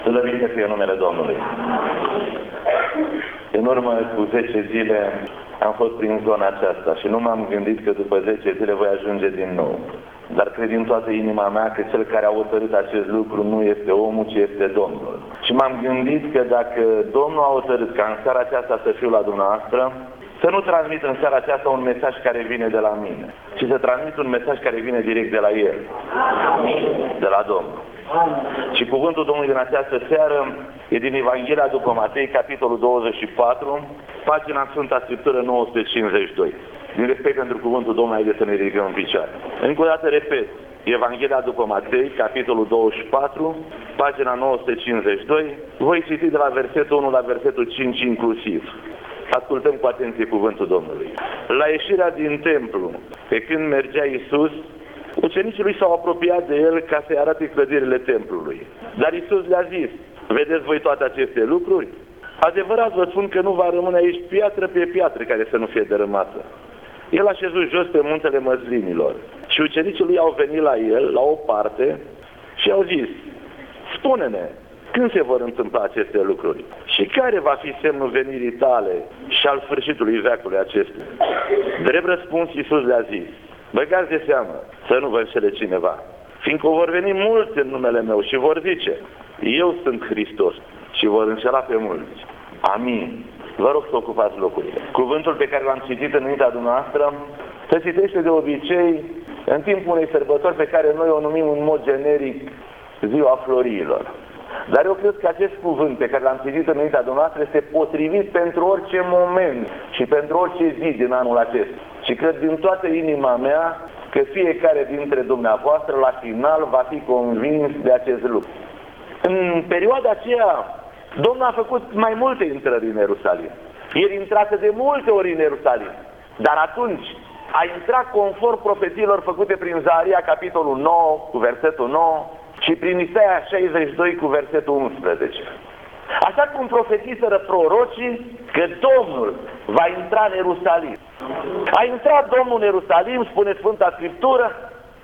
Slăvit să fie numele Domnului. În urmă cu 10 zile am fost prin zona aceasta și nu m-am gândit că după 10 zile voi ajunge din nou. Dar cred din toată inima mea că cel care a hotărât acest lucru nu este omul, ci este Domnul. Și m-am gândit că dacă Domnul a hotărât ca în seara aceasta să fiu la dumneavoastră, să nu transmit în seara aceasta un mesaj care vine de la mine, ci să transmit un mesaj care vine direct de la El, de la Domnul. Și cuvântul Domnului din această seară e din Evanghelia după Matei, capitolul 24, pagina Sfânta Scriptură 952. Din respect pentru cuvântul Domnului, haideți să ne ridicăm în picioare. Încă o dată repet, Evanghelia după Matei, capitolul 24, pagina 952, voi citi de la versetul 1 la versetul 5 inclusiv. Ascultăm cu atenție cuvântul Domnului. La ieșirea din templu, pe când mergea Iisus, ucenicii lui s-au apropiat de el ca să-i arate clădirile templului. Dar Iisus le-a zis: vedeți voi toate aceste lucruri? Adevărat vă spun că nu va rămâne aici piatră pe piatră care să nu fie dărâmată. El a șezut jos pe muntele Măslinilor și ucenicii lui au venit la el, la o parte, și au zis: spune-ne, când se vor întâmpla aceste lucruri? Și care va fi semnul venirii tale și al sfârșitului veacului acestuia? Drept răspuns, Iisus le-a zis: băgați de seamă să nu vă înșele cineva, fiindcă vor veni mulți în numele meu și vor zice: eu sunt Hristos, și vor înșela pe mulți. Amin. Vă rog să ocupați locurile. Cuvântul pe care l-am citit în mintea dumneavoastră se citește de obicei în timpul unei sărbători pe care noi o numim în mod generic Ziua Florilor. Dar eu cred că acest cuvânt pe care l-am citit în mintea dumneavoastră este potrivit pentru orice moment și pentru orice zi din anul acesta. Și cred din toată inima mea că fiecare dintre dumneavoastră la final va fi convins de acest lucru. În perioada aceea, Domnul a făcut mai multe intrări în Ierusalim. El intrase de multe ori în Ierusalim. Dar atunci a intrat conform profețiilor făcute prin Zaharia, capitolul 9, cu versetul 9, și prin Isaia 62, cu versetul 11. Așa cum profetiseră prorocii că Domnul va intra în Ierusalim. A intrat Domnul în Ierusalim, spune Sfânta Scriptură,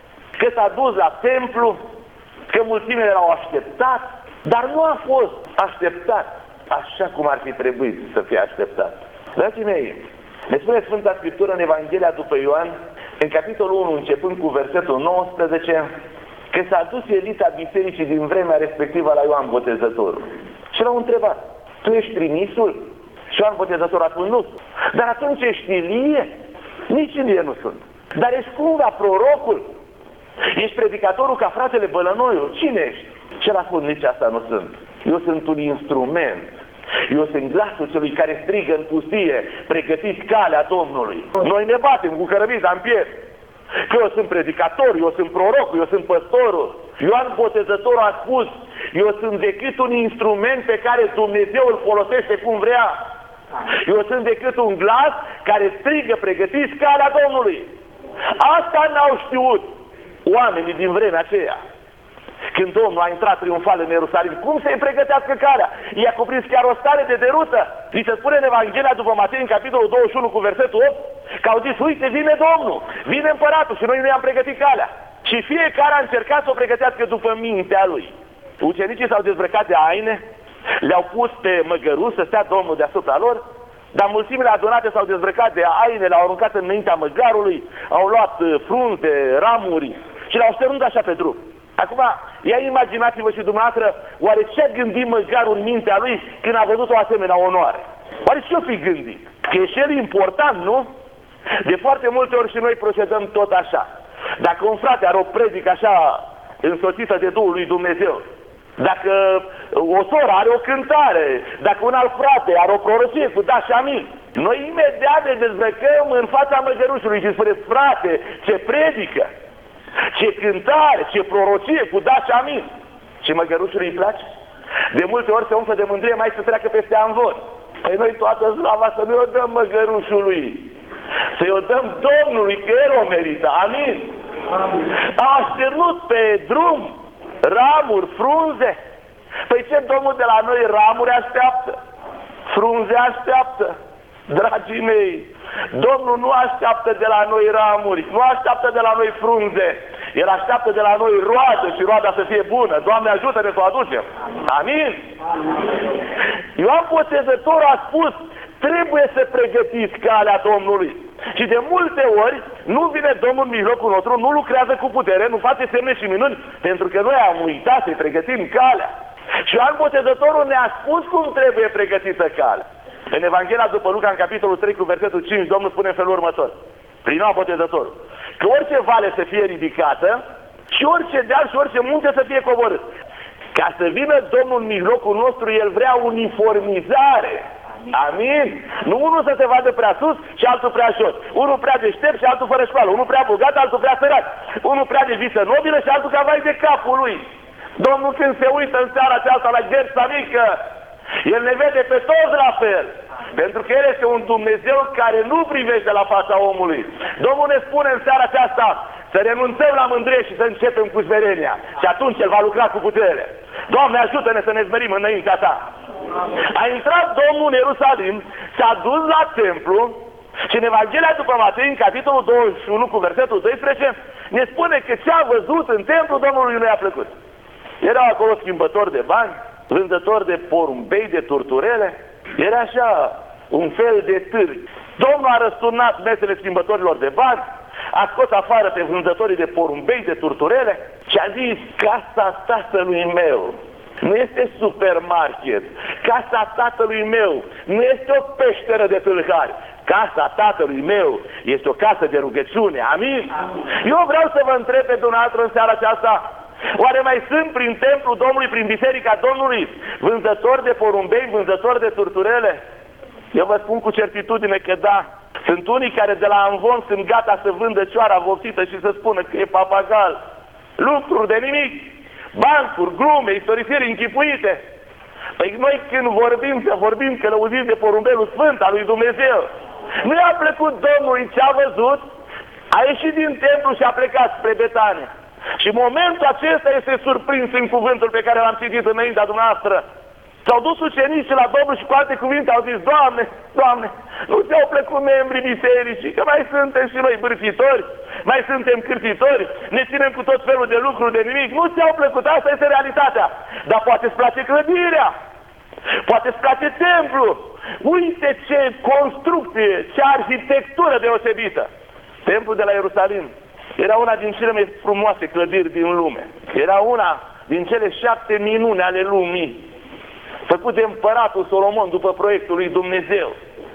că s-a dus la templu, că mulțimile l-au așteptat, dar nu a fost așteptat așa cum ar fi trebuit să fie așteptat. Dragii mei, ne spune Sfânta Scriptură în Evanghelia după Ioan, în capitolul 1, începând cu versetul 19, că s-a dus elita bisericii din vremea respectivă la Ioan Botezătorul. Și l-au întrebat: tu ești trimisul? Și Ioan Botezătorul a spus: nu. Dar atunci ești Ilie? Nici Ilie nu sunt. Dar ești cumva prorocul? Ești predicatorul ca fratele Bălănoiu? Cine ești? Și el a spus: nici asta nu sunt. Eu sunt un instrument. Eu sunt glasul celui care strigă în pustie: pregătiți calea Domnului. Noi ne batem cu cărămiza în piept. Că eu sunt predicator, eu sunt prorocul, eu sunt păstorul. Ioan Botezătorul a spus: eu sunt decât un instrument pe care Dumnezeu îl folosește cum vrea. Eu sunt decât un glas care strigă: pregătiți calea Domnului. Asta n-au știut oamenii din vremea aceea. Când Domnul a intrat triumfal în Ierusalim, cum să-i pregătească calea? I-a cuprins chiar o stare de derută. Li se spune în Evanghelia după Matei, în capitolul 21, cu versetul 8, că au zis: uite, vine Domnul, vine împăratul și noi nu i-am pregătit calea. Și fiecare a încercat să o pregătească după mintea lui. Ucenicii s-au dezbrăcat de haine, le-au pus pe măgăruși să stea Domnul deasupra lor, dar mulțimile adunate s-au dezbrăcat de haine, le-au aruncat înaintea măgarului, au luat frunze, ramuri și le-au șternut așa pe drum. Acum, ia imaginați-vă și dumneavoastră, oare ce-a gândit măgarul în mintea lui când a văzut o asemenea onoare? Oare ce-o fi gândit? Că e și el important, nu? De foarte multe ori și noi procedăm tot așa. Dacă un frate are o predică așa însoțită de Duhul lui Dumnezeu, dacă o soră are o cântare, dacă un alt frate are o prorocie cu da și amin, noi imediat ne dezbrăcăm în fața măgărușului și spunem: frate, ce predică, ce cântare, ce prorocie cu da și amin. Și măgărușului îi place? De multe ori se umflă de mândrie, mai să treacă peste amvon. Păi noi toată slava să nu o dăm măgărușului, să-i o dăm Domnului, că El o merită. Amin. A așternut pe drum ramuri, frunze. Păi ce Domnul de la noi ramuri așteaptă? Frunze așteaptă. Dragii mei, Domnul nu așteaptă de la noi ramuri, nu așteaptă de la noi frunze. El așteaptă de la noi roadă și roada să fie bună. Doamne, ajută-ne să o aducem. Amin? Ioan Botezătorul a spus, trebuie să pregătiți calea Domnului. Și de multe ori nu vine Domnul în mijlocul nostru, nu lucrează cu putere, nu face semne și minuni, pentru că noi am uitat să-i pregătim calea. Și Ioan Botezătorul ne-a spus cum trebuie pregătită calea. În Evanghelia după Luca, în capitolul 3, cu versetul 5, Domnul spune în felul următor, prin Ioan Botezătorul, că orice vale să fie ridicată și orice deal și orice munte să fie coborât. Ca să vină Domnul în mijlocul nostru, El vrea uniformizare. Amin? Nu unul să se vadă prea sus și altul prea jos. Unul prea deștept și altul fără școală. Unul prea bogat, altul prea sărac. Unul prea de viță nobilă și altul ca vai de capul lui. Domnul când se uită în seara aceasta la gherța mică, El ne vede pe toți la fel. Pentru că El este un Dumnezeu care nu privește la fața omului. Domnul ne spune în seara aceasta să renunțăm la mândrie și să începem cu smerenia. Și atunci El va lucra cu putere. Doamne, ajută-ne să ne smerim înaintea Ta. A intrat Domnul în Ierusalim, s-a dus la templu și în Evanghelia după Matei, în capitolul 21, cu versetul 12, ne spune că ce a văzut în templu Domnului nu i-a plăcut. Erau acolo schimbători de bani, vândători de porumbei, de turturele, era așa un fel de târg. Domnul a răsturnat mesele schimbătorilor de bani, a scos afară pe vândătorii de porumbei, de turturele și a zis, casa tatălui meu nu este supermarket, casa tatălui meu nu este o peșteră de tâlhari, casa tatălui meu este o casă de rugăciune. Amin? Eu vreau să vă întreb pe dumneavoastră în seara aceasta, oare mai sunt prin templul Domnului, prin biserica Domnului, vânzători de porumbei, vânzători de turturele? Eu vă spun cu certitudine că da. Sunt unii care de la Amvon sunt gata să vândă cioara vopsită și să spună că e papagal. Lucruri de nimic. Bancuri, glume, istorisiri închipuite. Păi noi când vorbim călăuziți de porumbelul sfânt al lui Dumnezeu. Nu i-a plăcut Domnului ce a văzut, a ieșit din templu și a plecat spre Betania. Și momentul acesta este surprins în cuvântul pe care l-am citit înaintea dumneavoastră. S-au dus ucenicii la Domnul și cu alte cuvinte au zis, Doamne, Doamne, nu ți-au plăcut membrii bisericii, că mai suntem și noi bârfitori, mai suntem cârtitori, ne ținem cu tot felul de lucruri de nimic, nu ți-au plăcut, asta este realitatea. Dar poate îți place clădirea, poate îți place templu, uite ce construcție, ce arhitectură deosebită. Templul de la Ierusalim era una din cele mai frumoase clădiri din lume, era una din cele 7 minuni ale lumii, făcut de împăratul Solomon după proiectul lui Dumnezeu.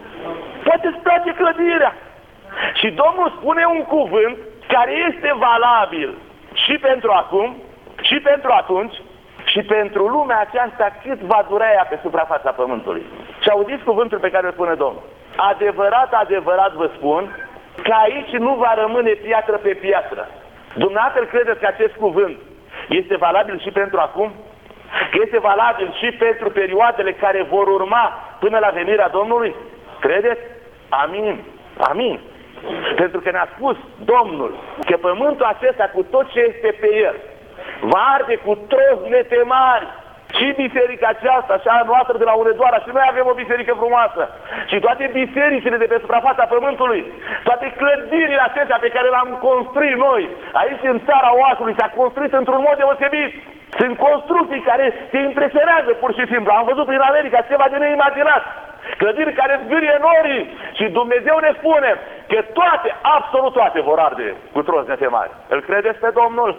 Poate îți place clădirea. Și Domnul spune un cuvânt care este valabil și pentru acum, și pentru atunci, și pentru lumea aceasta cât va dura ea pe suprafața pământului. Și auziți cuvântul pe care îl spune Domnul. Adevărat, adevărat vă spun că aici nu va rămâne piatră pe piatră. Dumneavoastră credeți că acest cuvânt este valabil și pentru acum? Că este valabil și pentru perioadele care vor urma până la venirea Domnului? Credeți? Amin. Amin. Pentru că ne-a spus Domnul că pământul acesta cu tot ce este pe el va arde cu trosnete mari. Și biserica aceasta, și a noastră de la Unedoara, și noi avem o biserică frumoasă. Și toate bisericile de pe suprafața pământului, toate clădirile acestea pe care le-am construit noi, aici în țara Oașului, s-a construit într-un mod deosebit. Sunt construcții care te impresionează pur și simplu. Am văzut prin America ceva de neimaginat. Clădiri care zgârie norii. Și Dumnezeu ne spune că toate, absolut toate vor arde cu trosnete mari. Îl credeți pe Domnul?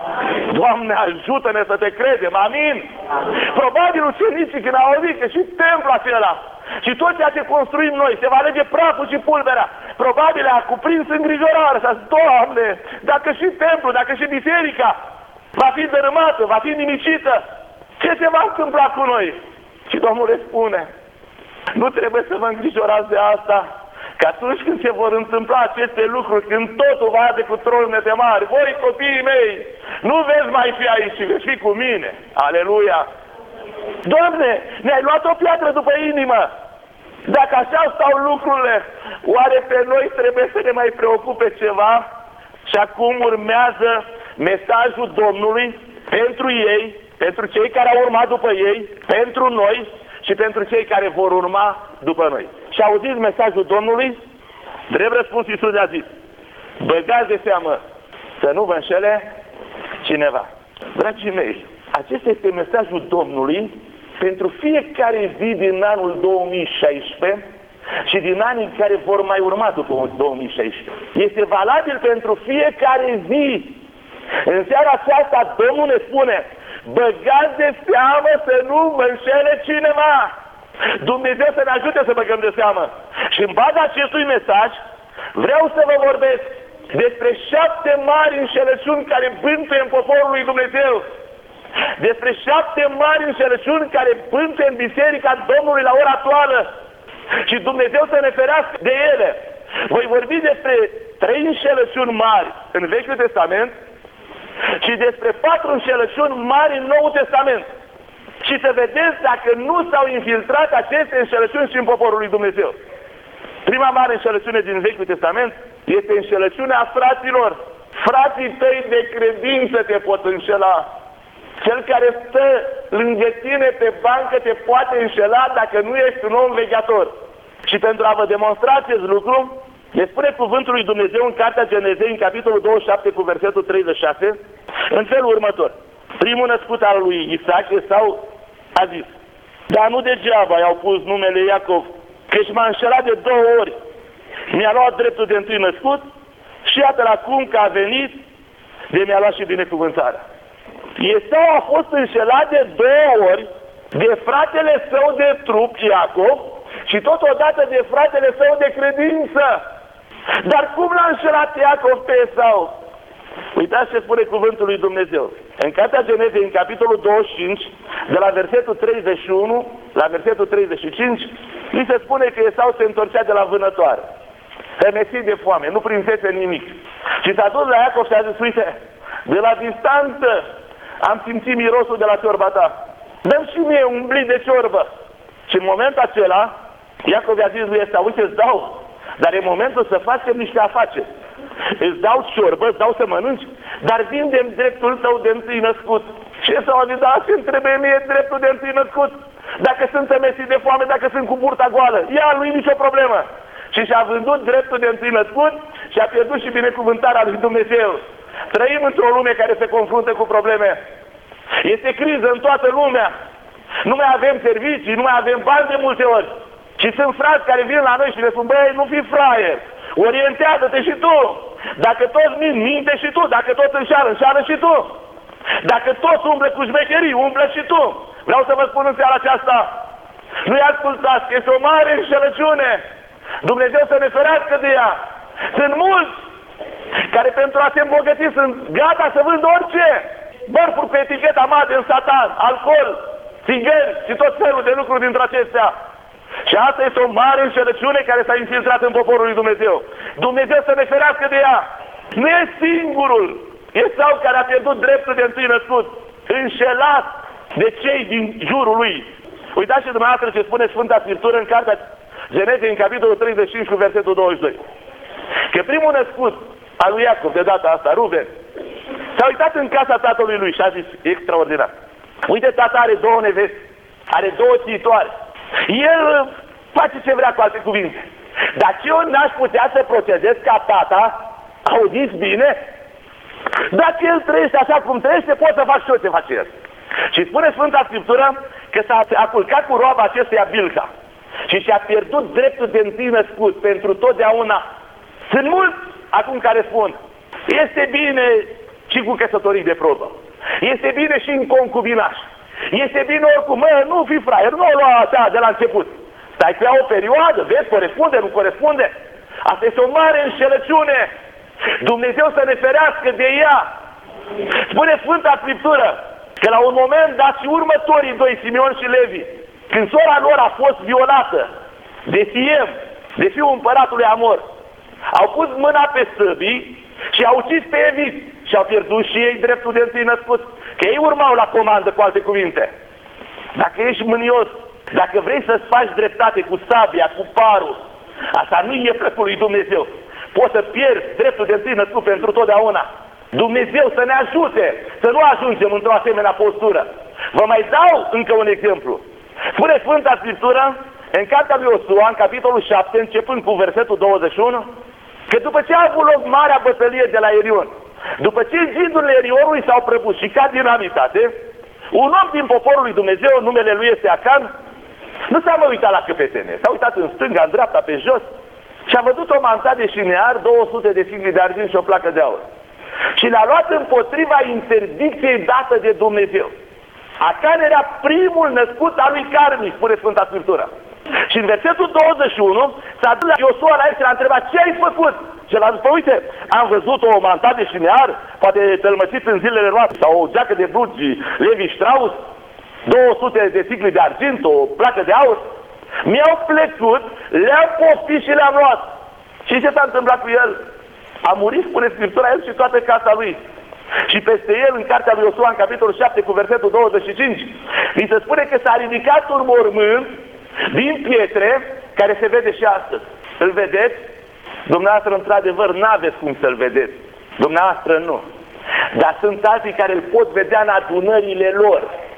Doamne, ajută-ne să te credem, amin? Probabil ucenicii când au auzit că și templul acela și tot ceea ce construim noi se va alege praful și pulberea, probabil a cuprins îngrijorare și a zis, Doamne, dacă și templul, dacă și biserica va fi dărâmată, va fi nimicită, ce se va întâmpla cu noi? Și Domnul le spune, nu trebuie să vă îngrijorați de asta, că atunci când se vor întâmpla aceste lucruri, când totul va arde cu trosnete mari, voi copiii mei, nu veți mai fi aici, ci veți fi cu mine. Aleluia! Doamne, ne-ai luat o piatră după inimă. Dacă așa stau lucrurile, oare pe noi trebuie să ne mai preocupe ceva? Și acum urmează mesajul Domnului pentru ei, pentru cei care au urmat după ei, pentru noi și pentru cei care vor urma după noi. Și auziți mesajul Domnului? Drept răspuns, Iisus a zis, băgați de seamă să nu vă înșele cineva. Dragii mei, acesta este mesajul Domnului pentru fiecare zi din anul 2016 și din anii care vor mai urma după 2016. Este valabil pentru fiecare zi. În seara aceasta Domnul ne spune: băgați de seamă să nu vă înșele cineva. Dumnezeu să ne ajute să băgăm de seamă. Și în baza acestui mesaj vreau să vă vorbesc despre 7 mari înșelăciuni care bântuie în poporul lui Dumnezeu. Despre 7 mari înșelăciuni care bântuie în Biserica Domnului la ora actuală. Și Dumnezeu să ne ferească de ele. Voi vorbi despre 3 înșelăciuni mari în Vechiul Testament și despre 4 înșelăciuni mari în Noul Testament. Și să vedeți dacă nu s-au infiltrat aceste înșelăciuni și în poporul lui Dumnezeu. Prima mare înșelăciune din Vechiul Testament este înșelăciunea fraților. Frații tăi de credință te pot înșela. Cel care stă lângă tine pe bancă te poate înșela dacă nu ești un om vegheator. Și pentru a vă demonstra acest lucru, ne spune cuvântul lui Dumnezeu în Cartea Genezei, în capitolul 27, cu versetul 36, în felul următor. Primul născut al lui Isaac, Esau, a zis: dar nu degeaba i-au pus numele Iacov, căci m-a înșelat de 2 ori. Mi-a luat dreptul de întâi născut și iată-l acum că a venit, de mi-a luat și binecuvântarea. Esau a fost înșelat de 2 ori de fratele său de trup, Iacov, și totodată de fratele său de credință. Dar cum l-a înșelat Iacov pe Esau? Uitați ce spune cuvântul lui Dumnezeu. În Cartea Genezei, în capitolul 25, de la versetul 31 la versetul 35, li se spune că Esau se întorcea de la vânătoare, rămesit de foame, nu prinsese nimic. Și s-a dus la Iacov și a zis: uite, de la distanță am simțit mirosul de la ciorba ta. Dă-mi și mie un blin de ciorbă. Și în momentul acela, Iacov i-a zis lui Esau: uite, îți dau, dar e momentul să facem niște afaceri. Îți dau ciorbă, îți dau să mănânci, dar vindem dreptul tău de întâi născut. Și Esau a zis: da, ce-mi trebuie mie dreptul de întâi născut? Dacă sunt rămesit de foame, dacă sunt cu burta goală, ia lui nicio problemă. Și și-a vândut dreptul de întâi născut și a pierdut și binecuvântarea lui Dumnezeu. Trăim într-o lume care se confruntă cu probleme. Este criză în toată lumea. Nu mai avem servicii, nu mai avem bani de multe ori. Și sunt frați care vin la noi și le spun: băi, nu fi fraier, orientează-te și tu. Dacă toți minte și tu, dacă toți înșeală și tu. Dacă toți umblă cu șmecherii, umblă și tu. Vreau să vă spun în seara aceasta: nu-i ascultați, este o mare înșelăciune. Dumnezeu să ne ferească de ea. Sunt mulți care pentru a se îmbogăți sunt gata să vândă orice. Bărfuri pe eticheta mare în satan, alcool, țigări și tot felul de lucruri dintre acestea. Și asta este o mare înșelăciune care s-a infiltrat în poporul lui Dumnezeu. Dumnezeu să ne ferească de ea. Nu e singurul Esau care a pierdut dreptul de întâi născut, înșelat de cei din jurul lui. Uitați și dumneavoastră ce spune Sfânta Scriptură în Cartea Genezei, în capitolul 35, cu versetul 22. Că primul născut al lui Iacov, de data asta, Ruben, s-a uitat în casa tatălui lui și a zis: extraordinar. Uite, tata are 2 neveste, are 2 țitoare. El face ce vrea, cu alte cuvinte. Dar ce eu n-aș putea să procedez ca tata? Auziți bine? Dacă el trăiește așa cum trăiește, pot să fac și eu ce face el. Și spune Sfânta Scriptură că s-a culcat cu roaba acestuia Bilha și și-a pierdut dreptul de întâi născut pentru totdeauna. Sunt mulți acum care spun: este bine și cu căsătorii de probă, este bine și în concubinaș, este bine oricum, nu fi fraier, nu o lua așa de la început. Stai cu ea o perioadă, vezi, corespunde, nu corespunde. Asta este o mare înșelăciune. Dumnezeu să ne ferească de ea. Spune Sfânta Scriptură că la un moment dat și următorii 2, Simeon și Levi, când sora lor a fost violată de Siem, de fiul împăratului Amor, au pus mâna pe săbii și au ucis pe Evit și au pierdut și ei dreptul de întâi născut. Că ei urmau la comandă, cu alte cuvinte. Dacă ești mânios, dacă vrei să-ți faci dreptate cu sabia, cu parul, asta nu e plăcul lui Dumnezeu. Poți să pierzi dreptul de întâi născut pentru totdeauna. Dumnezeu să ne ajute să nu ajungem într-o asemenea postură. Vă mai dau încă un exemplu. Spune Sfânta Scriptură în Cartea lui Iosua, în capitolul 7, începând cu versetul 21, că după ce a avut loc marea bătălie de la Erion, După ce zidurile Eriorului s-au prăbușit și ca dinamitate, un om din poporul lui Dumnezeu, numele lui este Acan, nu s-a mai uitat la căpetenie, s-a uitat în stânga, în dreapta, pe jos și a văzut o manta de șinear, 200 de sicli de argint și o placă de aur. Și l-a luat împotriva interdicției dată de Dumnezeu. Acan era primul născut al lui Carmi, spune Sfânta Scriptură. Și în versetul 21 s-a dus la Iosua la el și l-a întrebat: ce ai făcut? Și l-a zis: păi uite, am văzut o manta de șinear, poate tălmăcit în zilele noastre, sau o geacă de blugi Levi Strauss, 200 de sicli de argint, o placă de aur. Mi-au plăcut, le-am poftit și le-am luat. Și ce s-a întâmplat cu el? A murit, spune Scriptura, el și toată casa lui. Și peste el, în cartea lui Iosua, în capitolul 7, cu versetul 25, mi se spune că s-a ridicat un mormânt din pietre, care se vede și astăzi. Îl vedeți? Dumneavoastră, într-adevăr, n-aveți cum să-l vedeți. Dumneavoastră nu. Dar sunt alții care îl pot vedea în adunările lor.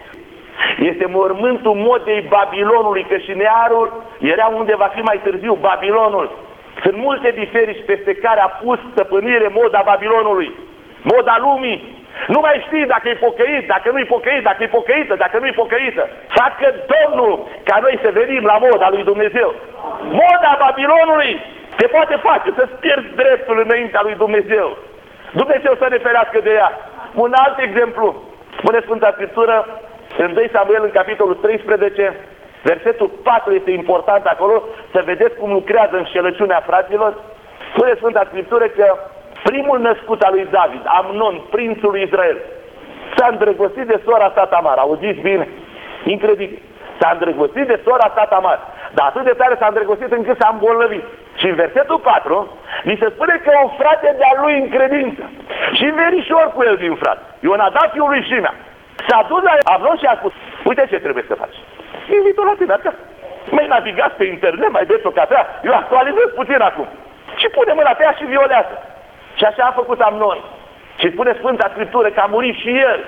Este mormântul modei Babilonului, că șinearul era unde va fi mai târziu, Babilonul. Sunt multe biserici peste care a pus stăpânire moda Babilonului, moda lumii. Nu mai știi dacă e pocăit, dacă nu e pocăit, dacă e pocăită, dacă nu e pocăită. Facă Domnul ca noi să venim la moda lui Dumnezeu. Moda Babilonului te poate face să-ți pierzi dreptul înaintea lui Dumnezeu. Dumnezeu să ne ferească de ea. Un alt exemplu, spune Sfânta Scriptură, în 2 Samuel, în capitolul 13, versetul 4 este important acolo, să vedeți cum lucrează înșelăciunea fraților. Spune Sfânta Scriptură că primul născut al lui David, Amnon, prințul lui Israel, s-a îndrăgostit de sora sa Tamar. Auziți bine? Incredibil. S-a îndrăgostit de sora sa Tamar. Dar atât de tare s-a îndrăgostit încât s-a îmbolnăvit. Și în versetul 4 mi se spune că un frate de-a lui în credință și verișor cu el din frate, Ionadab, fiul lui Shimea, s-a dus la Amnon și a spus: uite ce trebuie să faci. Invit-o la tine acasă. Mai navigați pe internet, mai beți o cafea, eu actualizez puțin acum. Și pune mâna pe ea și violează. Și așa a făcut Amnon. Și spune Sfânta Scriptură că a murit și el.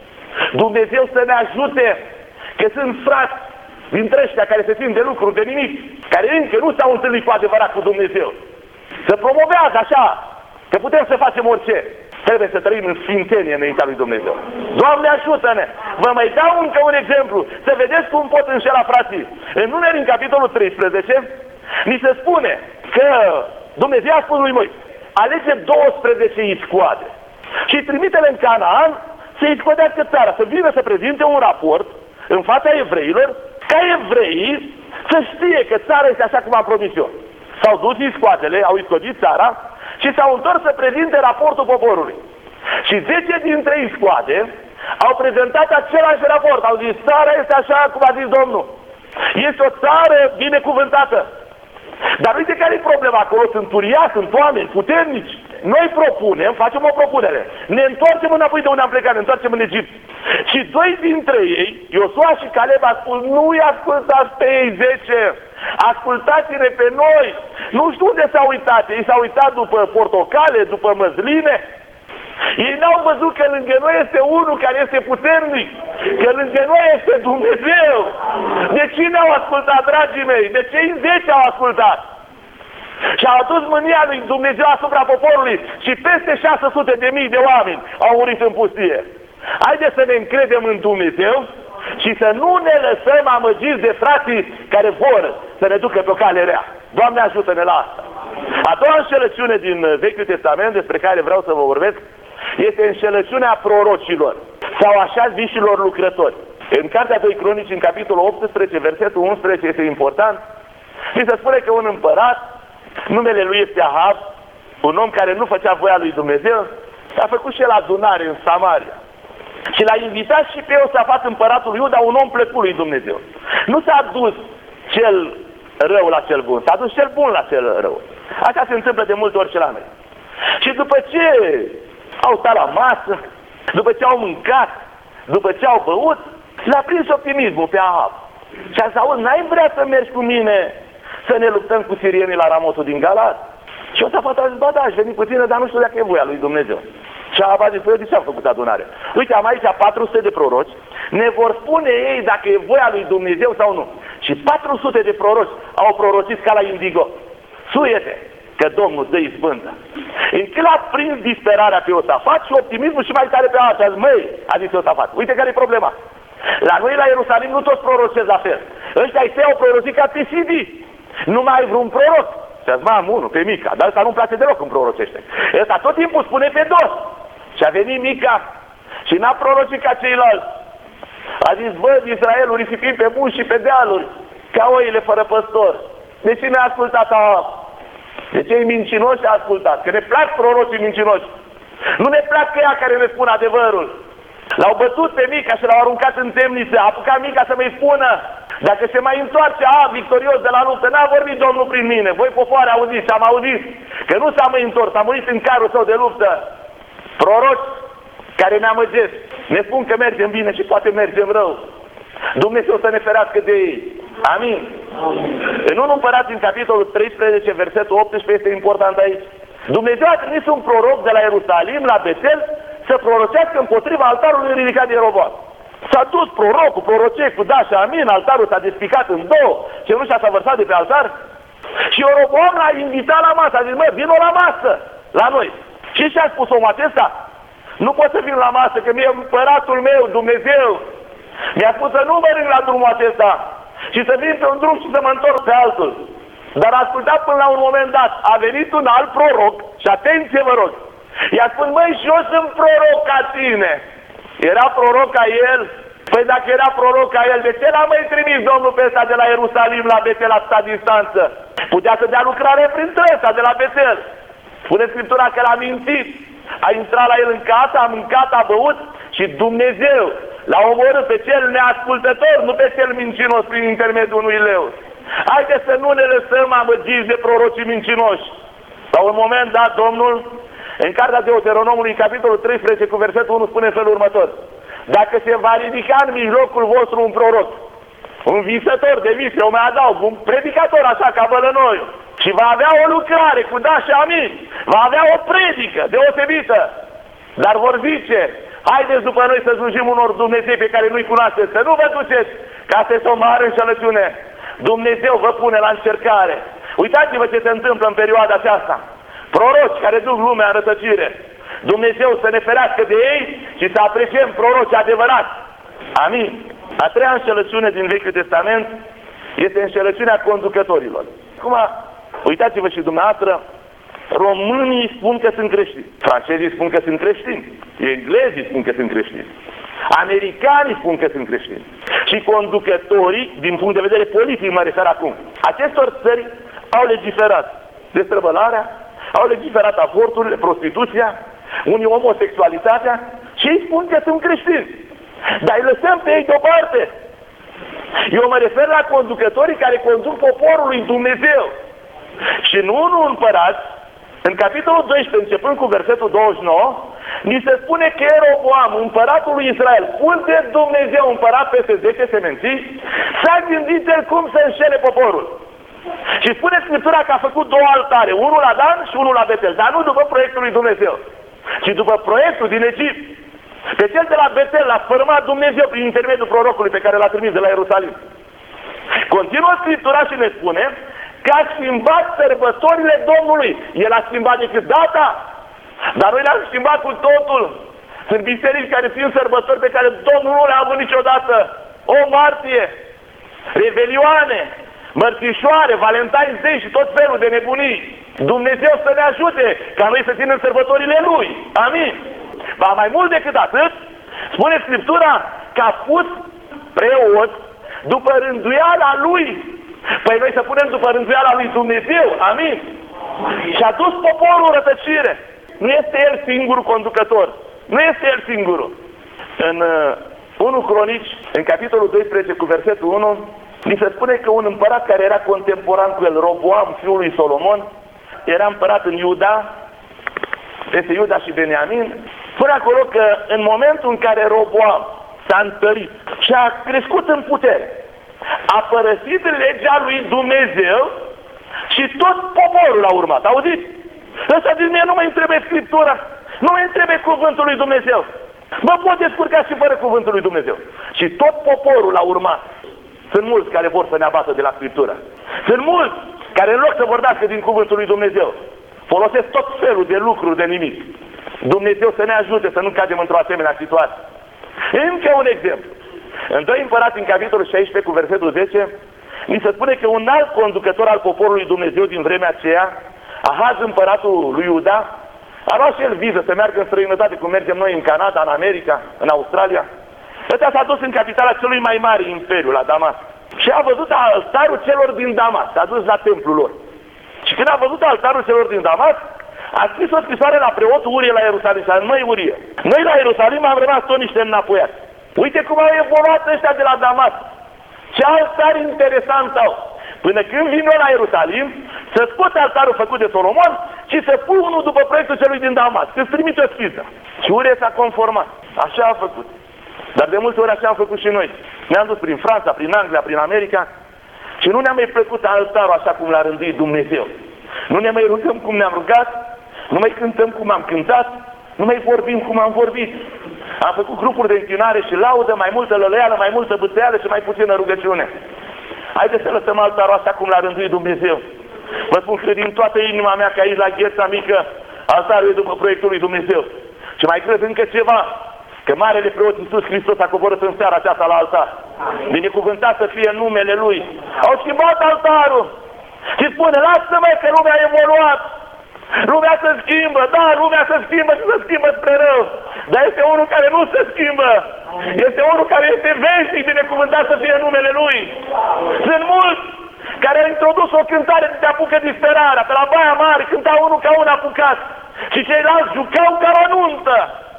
Dumnezeu să ne ajute, că sunt frați dintre ăștia care se țin de lucruri, de nimic, care încă nu s-au întâlnit cu adevărat cu Dumnezeu. Să promovează așa, că putem să facem orice. Trebuie să trăim în sfințenie înaintea lui Dumnezeu. Doamne, ajută-ne! Vă mai dau încă un exemplu, să vedeți cum pot înșela frații. În Numeri, în capitolul 13, ni se spune că Dumnezeu a spus lui Moise: alege 12 iscoade și trimite-le în Canaan să iscodească țara, să vină să prezinte un raport în fața evreilor, ca evreii să știe că țara este așa cum am promis eu. S-au dus iscoadele, au iscodit țara și s-au întors să prezinte raportul poporului. Și 10 dintre iscoade au prezentat același raport. Au zis: țara este așa cum a zis Domnul. Este o țară binecuvântată. Dar uite care e problema acolo, sunt uriași, sunt oameni puternici. Noi propunem, facem o propunere, ne întoarcem înapoi de unde am plecat, ne întoarcem în Egipt. Și 2 dintre ei, Iosua și Caleb, a spus: nu-i ascultați pe ei 10, ascultați-ne pe noi. Nu știu unde s-au uitat, ei s-au uitat după portocale, după măsline. Ei n-au văzut că lângă noi este unul care este puternic, că lângă noi este Dumnezeu. De cine au ascultat, dragii mei? De cei 10 au ascultat? Și au adus mânia lui Dumnezeu asupra poporului și peste 600.000 de oameni au murit în pustie. Haideți să ne încredem în Dumnezeu și să nu ne lăsăm amăgiți de frații care vor să ne ducă pe o cale rea. Doamne, ajută-ne la asta. A doua înșelăciune din Vechiul Testament despre care vreau să vă vorbesc este înșelăciunea prorocilor sau așa zișilor lucrători. În Cartea 2 Cronici, în capitolul 18, versetul 11, este important. Mi se spune că un împărat, numele lui este Ahab, un om care nu făcea voia lui Dumnezeu, a făcut și el adunare în Samaria. Și l-a invitat și pe Iosafat, împăratul Iuda, un om plăcut lui Dumnezeu. Nu s-a dus cel rău la cel bun, s-a dus cel bun la cel rău. Așa se întâmplă de multe ori și la noi. Și după ce au stat la masă, după ce au mâncat, după ce au băut, l-a prins optimismul pe Ahab. Și a zis: auzi, n-ai vrea să mergi cu mine să ne luptăm cu sirienii la Ramotul din Galat? Și Iosafat a zis: ba da, aș veni cu tine, dar nu știu dacă e voia lui Dumnezeu. Și Ahab a zis: păi eu de ce am făcut adunare? Uite, am aici 400 de proroci, ne vor spune ei dacă e voia lui Dumnezeu sau nu. Și 400 de proroci au prorocit ca la indigo: suie-te, că Domnul dă izbândă. Încât a prins disperarea pe Iosafat și optimismul și mai tare pe alții. Măi, a zis Iosafat, uite care e problema. La noi la Ierusalim nu toți prorocesc la fel. Ăștia au prorocit ca pisidii. Nu mai ai vreun proroc. Și a zis, am unul, pe Mica, dar ăsta nu-mi place deloc când prorocește. Ăsta tot timpul spune pe dos. Și a venit Mica și n-a prorocit ca ceilalți. A zis, văd Israelul risipim pe munți și pe dealuri, ca oile fără păstor. De ce ne-a ascultat de cei mincinoși a ascultat? Că ne plac prorocii mincinoși. Nu ne plac că ea care ne spun adevărul. L-au bătut pe Mica și l-au aruncat în temniță. A apucat Mica să mi-i spună, dacă se mai întoarce victorios de la luptă, n-a vorbit Domnul prin mine. Voi popoare auziți, am auzit că nu s-a mai întors, a murit în carul său de luptă. Proroci care ne amăgesc, ne spun că mergem bine și poate mergem rău. Dumnezeu să ne ferească de ei. Amin. În 1 Împărați, în capitolul 13, versetul 18, este important aici. Dumnezeu a trimis un proroc de la Ierusalim la Betel să prorocească împotriva altarului ridicat de Ieroboam. S-a dus prorocul, prorocei cu da și amin, altarul s-a despicat în două, cenușa s-a vărsat de pe altar și Ieroboam l-a invitat la masă, a zis, mă, vino la masă, la noi. Și ce a spus omul acesta? Nu pot să vin la masă, că mie împăratul meu, Dumnezeu, mi-a spus să nu merg la drumul acesta și să vin pe un drum și să mă întorc pe altul. Dar a ascultat până la un moment dat, a venit un alt proroc și atenție vă rog, i-a spus, măi, și eu sunt proroc ca tine. Era proroc ca el? Păi dacă era proroc ca el, de ce l-a mai trimis Domnul pe ăsta de la Ierusalim la Betel atâta distanță? Putea să dea lucrare prin ăsta de la Betel. Spune Scriptura că l-a mințit. A intrat la el în casă, a mâncat, a băut și Dumnezeu l-a omorât pe cel neascultător, nu pe cel mincinos prin intermediul unui leu. Haideți să nu ne lăsăm amăgiți de prorocii mincinoși. La un moment dat, Domnul, în cartea Deuteronomului, în capitolul 13, cu versetul 1, spune în felul următor. Dacă se va ridica în mijlocul vostru un proroc, un visător de vise, eu mai adaug, un predicator așa ca bălănoiul, și va avea o lucrare cu da și amin, va avea o predică deosebită, dar vor zice, haideți după noi să slujim unor Dumnezei pe care nu-i cunoașteți, să nu vă duceți, ca să este o mare înșelăciune. Dumnezeu vă pune la încercare. Uitați-vă ce se întâmplă în perioada aceasta. Proroci care duc lumea în rătăcire. Dumnezeu să ne ferească de ei și să apreciem proroci adevărați. Amin. A treia înșelăciune din Vechiul Testament este înșelăciunea conducătorilor. Acum, uitați-vă și dumneavoastră, românii spun că sunt creștini, francezii spun că sunt creștini, englezii spun că sunt creștini, americanii spun că sunt creștini și conducătorii, din punct de vedere politic mă refer acum, acestor țări au legiferat destrăbălarea, au legiferat avorturile, prostituția, unii homosexualitatea și ei spun că sunt creștini. Dar îi lăsăm pe ei deoparte. Eu mă refer la conducătorii care conduc poporul lui Dumnezeu. Și în 1 Împărați, în capitolul 12, începând cu versetul 29, ni se spune că Ieroboam, împăratul lui Israel, pun de Dumnezeu împărat peste 10 semenții, s-a gândit el cum să înșele poporul. Și spune Scriptura că a făcut două altare, unul la Dan și unul la Betel, dar nu după proiectul lui Dumnezeu, ci după proiectul din Egipt. Pe cel de la Betel l-a sfărâmat Dumnezeu prin intermediul prorocului pe care l-a trimis de la Ierusalim. Continuă Scriptura și ne spune că a schimbat sărbătorile Domnului. El a schimbat decât data, dar noi le-am schimbat cu totul. Sunt biserici care țin sărbători pe care Domnul nu le-a avut niciodată. O martie, revelioane, mărțișoare, Valentine's Day și tot felul de nebunii. Dumnezeu să ne ajute ca noi să ținem sărbătorile Lui. Amin. Ba mai mult decât atât, spune Scriptura că a pus preot după rânduiala Lui. Păi noi să punem după rânduiala Lui Dumnezeu. Amin. Și a dus poporul în rătăcire. Nu este El singurul conducător. Nu este El singurul. În 1 Cronici, în capitolul 12 cu versetul 1, ni se spune că un împărat care era contemporan cu el, Roboam, fiul lui Solomon, era împărat în Iuda, peste Iuda și Beniamin. Spune acolo că în momentul în care Roboam s-a întărit și a crescut în putere, a părăsit legea lui Dumnezeu și tot poporul l-a urmat. Auziți? Ăsta zice, mie nu mă întrebe Scriptura, nu mă întrebe cuvântul lui Dumnezeu. Mă pot descurca și fără cuvântul lui Dumnezeu. Și tot poporul l-a urmat. Sunt mulți care vor să ne abată de la Scriptură. Sunt mulți care în loc să vorbească din cuvântul lui Dumnezeu, folosesc tot felul de lucruri de nimic. Dumnezeu să ne ajute să nu cadem într-o asemenea situație. Încă un exemplu. În 2 Împărați, în capitolul 16, cu versetul 10, ni se spune că un alt conducător al poporului Dumnezeu din vremea aceea, Ahaz, împăratul lui Iuda, a luat și el viză să meargă în străinătate, cum mergem noi în Canada, în America, în Australia. Ăsta s-a dus în capitala celui mai mare imperiu, la Damasc. Și a văzut altarul celor din Damasc, s-a dus la templul lor. Și când a văzut altarul celor din Damasc, a scris o scrisoare la preotul Urie la Ierusalim. Și a zis: măi, Urie, noi la Ierusalim am rămas tot niște înapoiați. Uite cum au evoluat ăștia de la Damasc. Ce altar interesant au. Până când vin noi la Ierusalim, să scoți altarul făcut de Solomon și să pui unul după proiectul celui din Damasc. Îți trimite o scrisă. Și Urie s-a conformat. Așa a făcut. Dar de multe ori așa am făcut și noi. Ne-am dus prin Franța, prin Anglia, prin America și nu ne-a mai plăcut altarul așa cum l-a rânduit Dumnezeu. Nu ne mai rugăm cum ne-am rugat, nu mai cântăm cum am cântat, nu mai vorbim cum am vorbit. Am făcut grupuri de închinare și laudă, mai multă lălăială, mai multă bățeală și mai puțină rugăciune. Haideți să lăsăm altarul așa cum l-a rânduit Dumnezeu. Vă spun că din toată inima mea că aici la Gheța Mică altarul e după proiectul lui Dumnezeu. Și mai cred încă ceva, că Marele Preot Iisus Hristos a coborât în seara aceasta la altar. Binecuvântat să fie numele Lui. Au schimbat altarul și spune: lasă-mă că lumea a evoluat. Lumea se schimbă, da, lumea se schimbă și se schimbă spre rău. Dar este unul care nu se schimbă. Este unul care este veșnic, binecuvântat să fie numele Lui. Sunt mulți care au introdus o cântare de te apucă disperarea. Pe la Baia Mare cânta unul ca un apucat și ceilalți jucau ca la nuntă.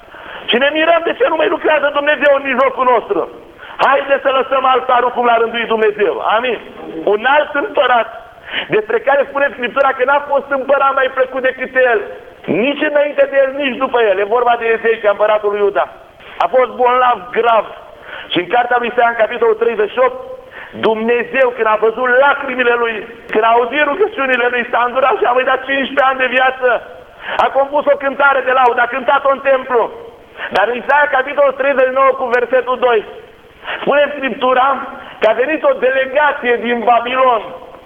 Și ne mirăm de ce nu mai lucrează Dumnezeu în mijlocul nostru. Haideți să lăsăm altarul cum l-a rânduit Dumnezeu. Amin. Un alt împărat, despre care spune Scriptura că n-a fost împărat mai plăcut decât el, nici înainte de el, nici după el. E vorba de Ezechia, împăratul lui Iuda. A fost bolnav grav. Și în cartea lui Isaia, în capitolul 38, Dumnezeu, când a văzut lacrimile lui, când a auzit rugăciunile lui, s-a îndurat și a mai dat 15 ani de viață. A compus o cântare de laudă, a cântat-o în templu. Dar în Isaia, capitolul 39, cu versetul 2, spune Scriptura că a venit o delegație din Babilon.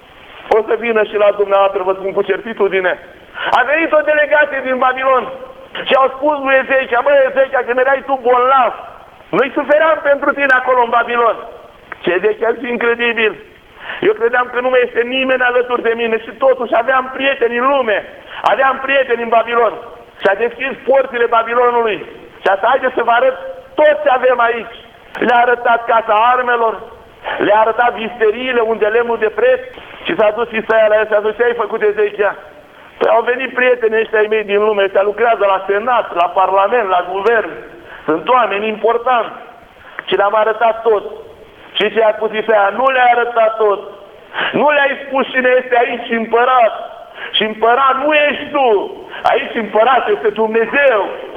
O să vină și la dumneavoastră, vă spun cu certitudine. A venit o delegație din Babilon și au spus lui Ezechia: băi, Ezechia, când erai tu bolnav, noi sufeream pentru tine acolo în Babilon. Și Ezechia a zis: incredibil. Eu credeam că nu mai este nimeni alături de mine și totuși aveam prieteni în lume. Aveam prieteni în Babilon. Și a deschis porțile Babilonului. Și asta, haideți să vă arăt tot ce avem aici. Le-a arătat casa armelor, le-a arătat visteriile unde lemnul de preț. Și s-a dus Isaia la el și a zis: ce ai făcut, Ezechia? Păi au venit prietenii ăștia ai mei din lume, ăștia lucrează la Senat, la Parlament, la Guvern. Sunt oameni importanti. Și le-am arătat tot. Și ce a spus Isaia? Nu le-a arătat tot. Nu le-ai spus cine este aici împărat. Și împărat nu ești tu. Aici împărat este Dumnezeu.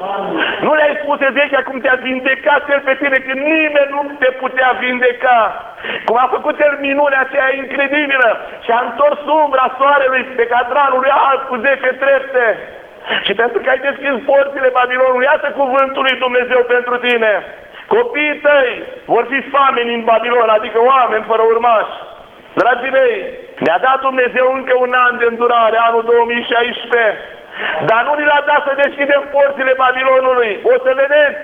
Nu le-ai spus, Ezechia, cum te-a vindecat el pe tine, când nimeni nu te putea vindeca. Cum a făcut el minunea aceea incredibilă și a întors umbra soarelui pe cadranul lui alb cu 10 trepte. Și pentru că ai deschis porțile Babilonului, iată cuvântul lui Dumnezeu pentru tine. Copiii tăi vor fi fameni în Babilon, adică oameni fără urmași. Dragii mei, ne-a dat Dumnezeu încă un an de îndurare, anul 2016, dar nu ni l-a dat să deschidem porțile Babilonului. O să vedeți,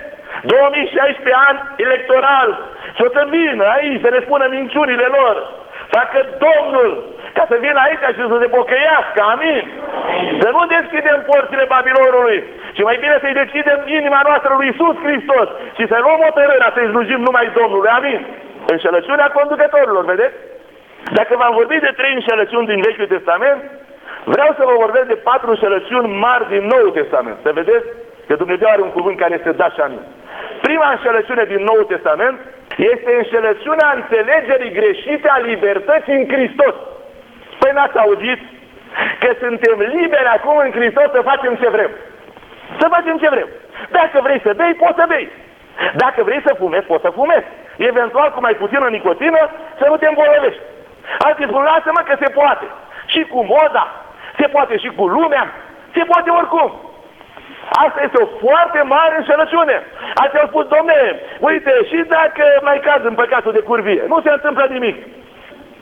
2016 an electoral, și o să vină aici să ne spună minciunile lor. Facă Domnul ca să vină aici și să se pocăiască, amin? Să nu deschidem porțile Babilonului, ci mai bine să-i deschidem inima noastră lui Iisus Hristos și să luăm hotărârea să-i slujim numai Domnului, amin? Înșelăciunea conducătorilor, vedeți? Dacă v-am vorbit de 3 înșelăciuni din Vechiul Testament, vreau să vă vorbesc de 4 înșelăciuni mari din Noul Testament. Să vedeți că Dumnezeu are un cuvânt care este da și amin. Prima înșelăciune din Noul Testament este înșelăciunea înțelegerii greșite a libertății în Hristos. Păi n-ați auzit că suntem liberi acum în Hristos să facem ce vrem. Să facem ce vrem. Dacă vrei să bei, poți să bei. Dacă vrei să fumezi, poți să fumezi. Eventual cu mai puțină nicotină, să nu te îmbolnăvești. Alții spun: lasă-mă că se poate. Și cu moda, se poate și cu lumea, se poate oricum. Asta este o foarte mare înșelăciune. Alții au spus: dom'le, uite, și dacă mai cazi în păcatul de curvie, nu se întâmplă nimic.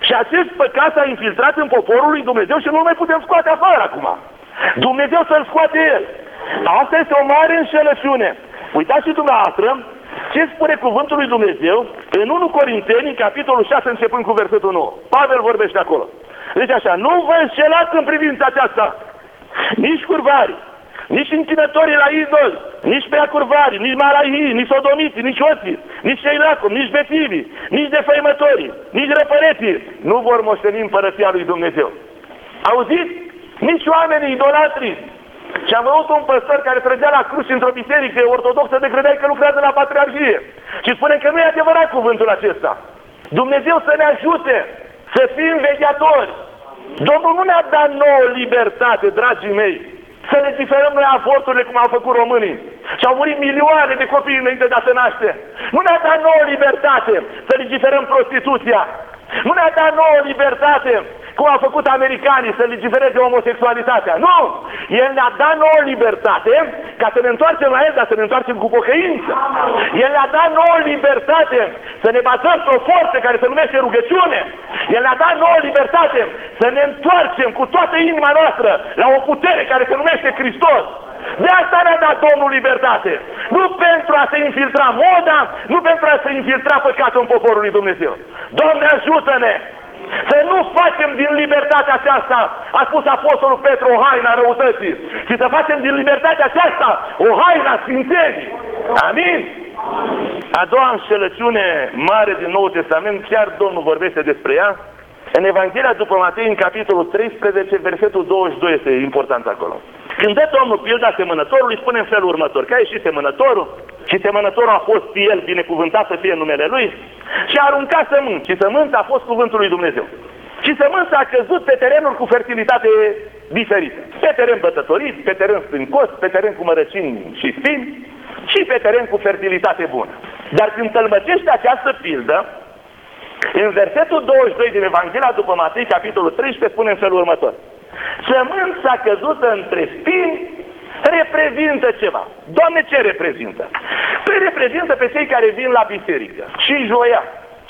Și acest păcat s-a infiltrat în poporul lui Dumnezeu și nu mai putem scoate afară acum. Dumnezeu să-l scoate El. Asta este o mare înșelăciune. Uitați și dumneavoastră ce spune cuvântul lui Dumnezeu în 1 Corinteni, în capitolul 6, începând cu versetul 9. Pavel vorbește acolo. Deci așa, nu vă înșelați în privința aceasta, nici curvarii, nici închinătorii la idoli, nici prea curvarii, nici malahii, nici sodomiții, nici oții, nici cei lacom, nici betivii, nici defăimătorii, nici răpăreții nu vor moșteni împărăția lui Dumnezeu. Auziți? Nici oamenii idolatri. Și am văzut un păstor care trăgea la cruci într-o biserică ortodoxă de credeai că lucrează la patriarhie. Și spune că nu e adevărat cuvântul acesta. Dumnezeu să ne ajute să fim vegheatori. Domnul nu ne-a dat nouă libertate, dragii mei, să legiferăm noi avorturile cum au făcut românii. Și au murit milioane de copii înainte de a se naște. Nu ne-a dat nouă libertate să legiferăm prostituția. Nu ne-a dat nouă libertate cum au făcut americanii să legifereze homosexualitatea. Nu! El ne-a dat nouă libertate ca să ne întoarcem la El, dar să ne întoarcem cu pocăință. El ne-a dat nouă libertate să ne bazăm pe o forță care se numește rugăciune. El ne-a dat nouă libertate să ne întoarcem cu toată inima noastră la o putere care se numește Hristos. De asta ne-a dat Domnul libertate. Nu pentru a se infiltra moda, nu pentru a se infiltra păcatul în poporul lui Dumnezeu. Doamne, ajută-ne! Să nu facem din libertatea aceasta, a spus Apostolul Petru, o haină a răutății, și să facem din libertatea aceasta o haină a sfințenii. Amin? A doua înșelăciune mare din Noul Testament, chiar Domnul vorbește despre ea, în Evanghelia după Matei, în capitolul 13, versetul 22 este important acolo. Când dă Domnul pilda semănătorului, spune în felul următor, că a ieșit semănătorul și semănătorul a fost el, binecuvântat să fie în numele lui, și a aruncat sămânță. Și sămânța a fost cuvântul lui Dumnezeu. Și sămânța a căzut pe terenuri cu fertilitate diferite. Pe teren bătătorit, pe teren stâncos, pe teren cu mărăcini și spini și pe teren cu fertilitate bună. Dar când tălmăcește această pildă, în versetul 22 din Evanghelia după Matei, capitolul 13, spune în felul următor. Sămânța căzută între spini reprezintă ceva. Doamne, ce reprezintă? Păi reprezintă pe cei care vin la biserică. Și joia,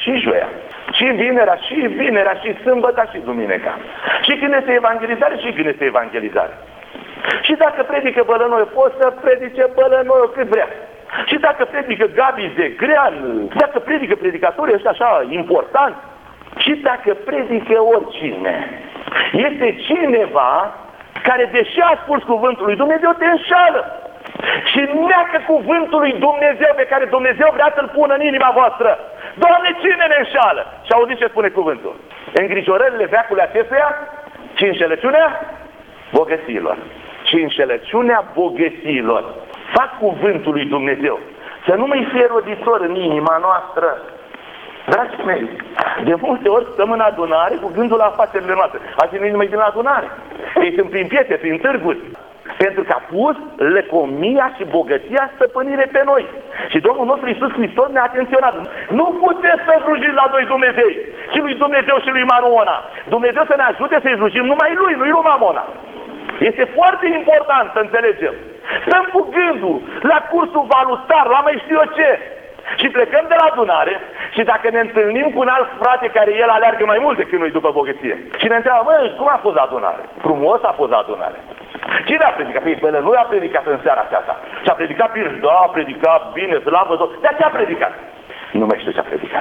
și vinerea, și sâmbăta, și duminica. Și când este evangelizare, și când este evangelizare. Și dacă predică Bălănoiu, poți să predice Bălănoiu cât vrea. Și dacă predică Gabi Zegrean, dacă predică predicatorii ăștia așa important, și dacă predică oricine, este cineva care, deși a spus cuvântul lui Dumnezeu, te înșală și neacă cuvântul lui Dumnezeu pe care Dumnezeu vrea să-l pună în inima voastră. Doamne, cine ne înșală? Și auziți ce spune cuvântul. Îngrijorările veacului acestuia și înșelăciunea bogăților. Și înșelăciunea bogăților. Fac cuvântul lui Dumnezeu să nu mai fie roditor în inima noastră. Dragii mei, de multe ori stăm în adunare cu gândul la afacerile noastre. Azi nu mai din adunare. Ei sunt prin piețe, prin târguri. Pentru că a pus lăcomia și bogăția stăpânire pe noi. Și Domnul nostru Iisus Hristos ne-a atenționat. Nu puteți să slujiți la doi Dumnezei. Și lui Dumnezeu și lui Mamona. Dumnezeu să ne ajute să-i slujim numai lui, nu-i lui Mamona. Este foarte important să înțelegem. Stăm cu gândul la cursul valutar, la mai știu eu ce. Și plecăm de la adunare și dacă ne întâlnim cu un alt frate care el aleargă mai mult decât noi după bogăție și ne întreabă, măi, cum a fost adunare? Frumos a fost adunare. Cine a predicat? Păi Bălă nu a predicat în seara aceasta. Și a predicat bine, da, a predicat bine, slavă Domnului. Dar ce a predicat? Nu mai știu ce a predicat.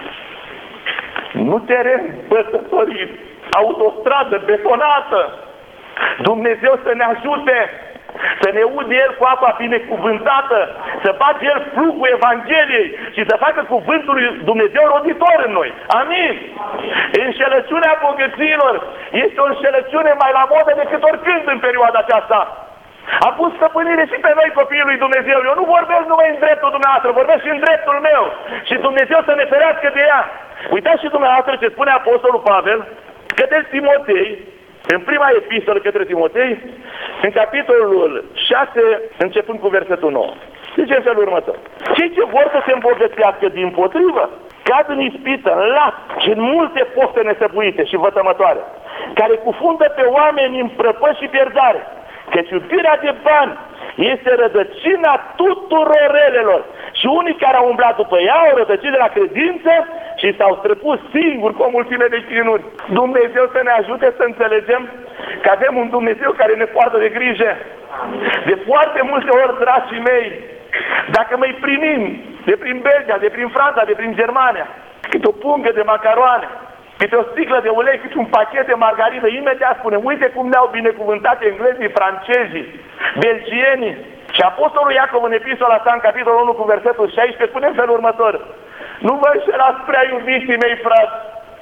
Nu teren bătătorit, autostradă betonată. Dumnezeu să ne ajute să ne ude El cu apa binecuvântată, să bage El plugul Evangheliei și să facă cuvântul lui Dumnezeu roditor în noi. Amin! Înșelăciunea bogăților este o înșelăciune mai la modă decât oricând în perioada aceasta. A pus stăpânire și pe noi, copiii lui Dumnezeu. Eu nu vorbesc numai în dreptul dumneavoastră, vorbesc și în dreptul meu. Și Dumnezeu să ne ferească de ea. Uitați și dumneavoastră ce spune Apostolul Pavel către Timotei, în prima epistolă către Timotei, în capitolul 6, începând cu versetul 9. Zice în felul următor. Cei ce vor să se îmbogățească dimpotrivă, cad în ispită, în lac și în multe pofte nesăbuite și vătămătoare, care cufundă pe oameni în prăpăși și pierzare, căci iubirea de bani este rădăcina tuturor relelor și Și unii care au umblat după ea au rătăcit de la credință și s-au străpus singuri cu o mulțime de chinuri. Dumnezeu să ne ajute să înțelegem că avem un Dumnezeu care ne poartă de grijă. De foarte multe ori, dragii mei, dacă mai primim de prin Belgia, de prin Franța, de prin Germania, câte o pungă de macaroane, câte o sticlă de ulei, câte un pachet de margarină, imediat spunem, uite cum ne-au binecuvântat englezii, francezii, belgienii. Și Apostolul Iacov în epistola sa, în capitolul 1 cu versetul 16, spune în felul următor: nu vă înșelați, prea iubiții mei, frați,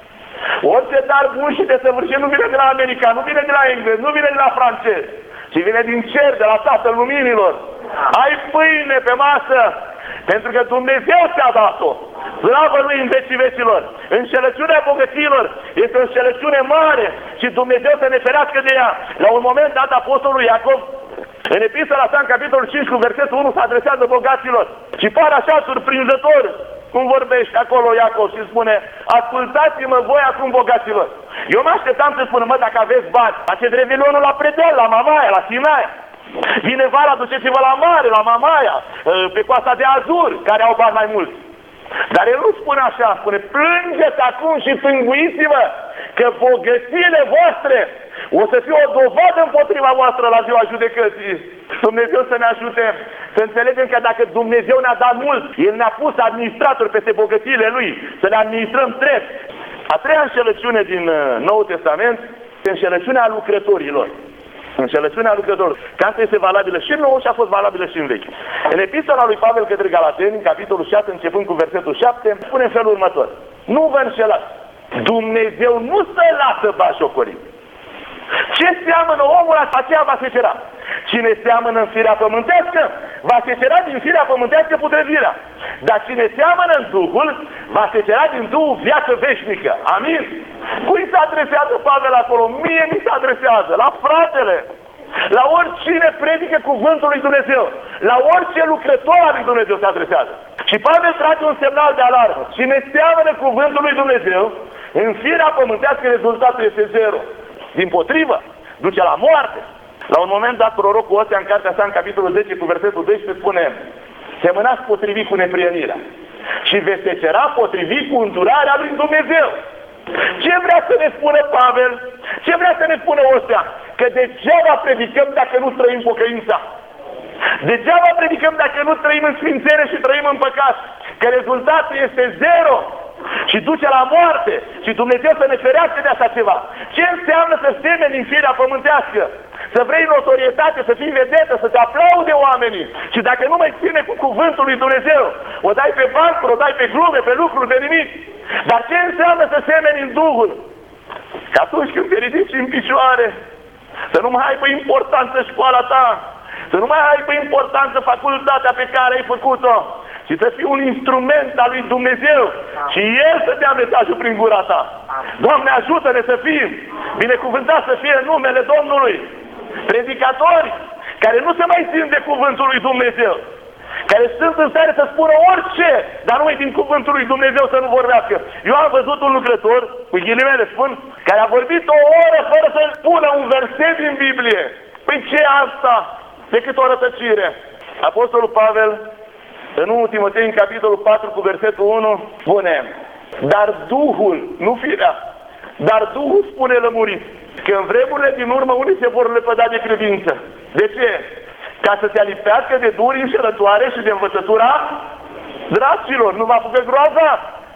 orice dar bun și desăvârșit nu vine de la America, nu vine de la englez, nu vine de la francez, ci vine din cer, de la Tatăl Luminilor. Ai pâine pe masă, pentru că Dumnezeu ți-a dat-o. Slavă Lui în vecii vecilor. Înșelăciunea bogăților este o înșelăciune mare și Dumnezeu să ne ferească de ea. La un moment dat, Apostolul Iacov, în epistola sa, în capitolul 5, cu versetul 1, se adresează bogaților. Și pare așa surprinzător cum vorbește acolo Iacov și spune: ascultați-mă voi acum, bogaților. Eu mă așteptam să spună: mă, dacă aveți bani, faceți revelionul la Predel, la Mamaia, la Sinaia. Vine vara, duceți-vă la mare, la Mamaia, pe coasta de Azur, care au bani mai mulți. Dar el nu spune așa, spune: plângeți acum și tânguiți-vă că bogățiile voastre o să fie o dovadă împotriva voastră la ziua judecății. Dumnezeu să ne ajute să înțelegem că dacă Dumnezeu ne-a dat mult, El ne-a pus administratori peste bogățiile Lui, să le administrăm drept. A treia înșelăciune din Noul Testament este înșelăciunea lucrătorilor. Înșelăciunea lucrătorilor. Că asta este valabilă și în Nou și a fost valabilă și în Vechi. În epistola lui Pavel către Galateni, capitolul 6, începând cu versetul 7, spune în felul următor: nu vă înșelați, Dumnezeu nu se lasă batjocorit. Ce seamănă omul, aceea va secera. Cine seamănă în firea pământească, va secera din firea pământească putrezirea. Dar cine seamănă în Duhul, va secera din Duhul viață veșnică. Amin? Cui se adresează Pavel acolo? Mie mi se adresează, la fratele, la oricine predică cuvântul lui Dumnezeu, la orice lucrător al lui Dumnezeu se adresează. Și Pavel trage un semnal de alarmă. Cine seamănă cuvântul lui Dumnezeu, în firea pământească rezultatul este zero. Dimpotrivă, duce la moarte. La un moment dat, prorocul Osea, în cartea sa, în capitolul 10, cu versetul 12, spune: semănați potrivit cu neprienirea și veți secera potrivit cu îndurarea lui Dumnezeu. Ce vrea să ne spună Pavel? Ce vrea să ne spună Osea? Că degeaba predicăm dacă nu trăim pocăința. Degeaba predicăm dacă nu trăim în sfințire și trăim în păcat. Că rezultatul este zero și duce la moarte. Și Dumnezeu să ne ferească de așa ceva. Ce înseamnă să semeni în firea pământească? Să vrei notorietate, să fii vedetă, să te aplaude oamenii. Și dacă nu mai ține cu cuvântul lui Dumnezeu, o dai pe bancuri, o dai pe glume, pe lucruri, pe nimic. Dar ce înseamnă să semeni în Duhul? Că atunci când te ridici în picioare, să nu mai aibă importanță școala ta, să nu mai aibă importanță facultatea pe care ai făcut-o, și să fii un instrument al lui Dumnezeu și El să dea mesajul prin gura ta. Doamne, ajută-ne să fim binecuvântați, să fie numele Domnului. Predicatori care nu se mai țin de cuvântul lui Dumnezeu, care sunt în stare să spună orice, dar numai din cuvântul lui Dumnezeu să nu vorbească. Eu am văzut un lucrător, cu ghilimele spun, care a vorbit o oră fără să spună un verset din Biblie. Păi ce asta decât o rătăcire? Apostolul Pavel, în 1 Timotei, în capitolul 4, cu versetul 1, spune: dar Duhul, nu firea, dar Duhul spune lămurit că în vremurile din urmă unii se vor lepăda de credință. De ce? Ca să te alipească de duri înșelătoare și de învățătura dracilor. Nu vă apucă groaza?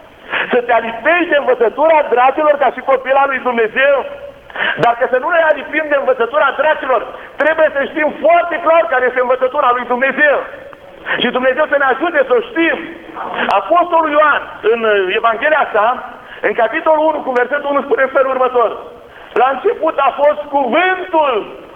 Să te alipești de învățătura dracilor ca și copila lui Dumnezeu? Dar că să nu ne alipim de învățătura dracilor, trebuie să știm foarte clar care este învățătura lui Dumnezeu. Și Dumnezeu să ne ajute să știm. Apostolul Ioan, în Evanghelia sa, în capitolul 1, cu versetul 1, spune în felul următor: la început a fost cuvântul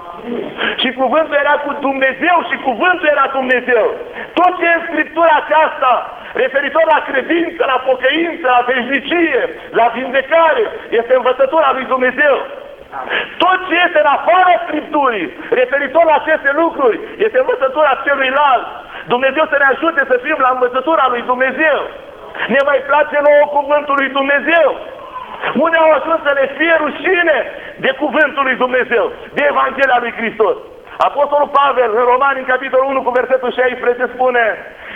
și cuvântul era cu Dumnezeu și cuvântul era Dumnezeu. Tot ce e în Scriptura aceasta referitor la credință, la pocăință, la veșnicie, la vindecare, este învățătura lui Dumnezeu. Tot ce este în afara Scripturii referitor la aceste lucruri este învățătura celuilalt. Dumnezeu să ne ajute să fim la învățătura lui Dumnezeu. Ne mai place nouă cuvântul lui Dumnezeu. Unii au ajuns să le fie rușine de cuvântul lui Dumnezeu, de Evanghelia lui Hristos. Apostolul Pavel, în Romani, în capitolul 1, cu versetul 16, spune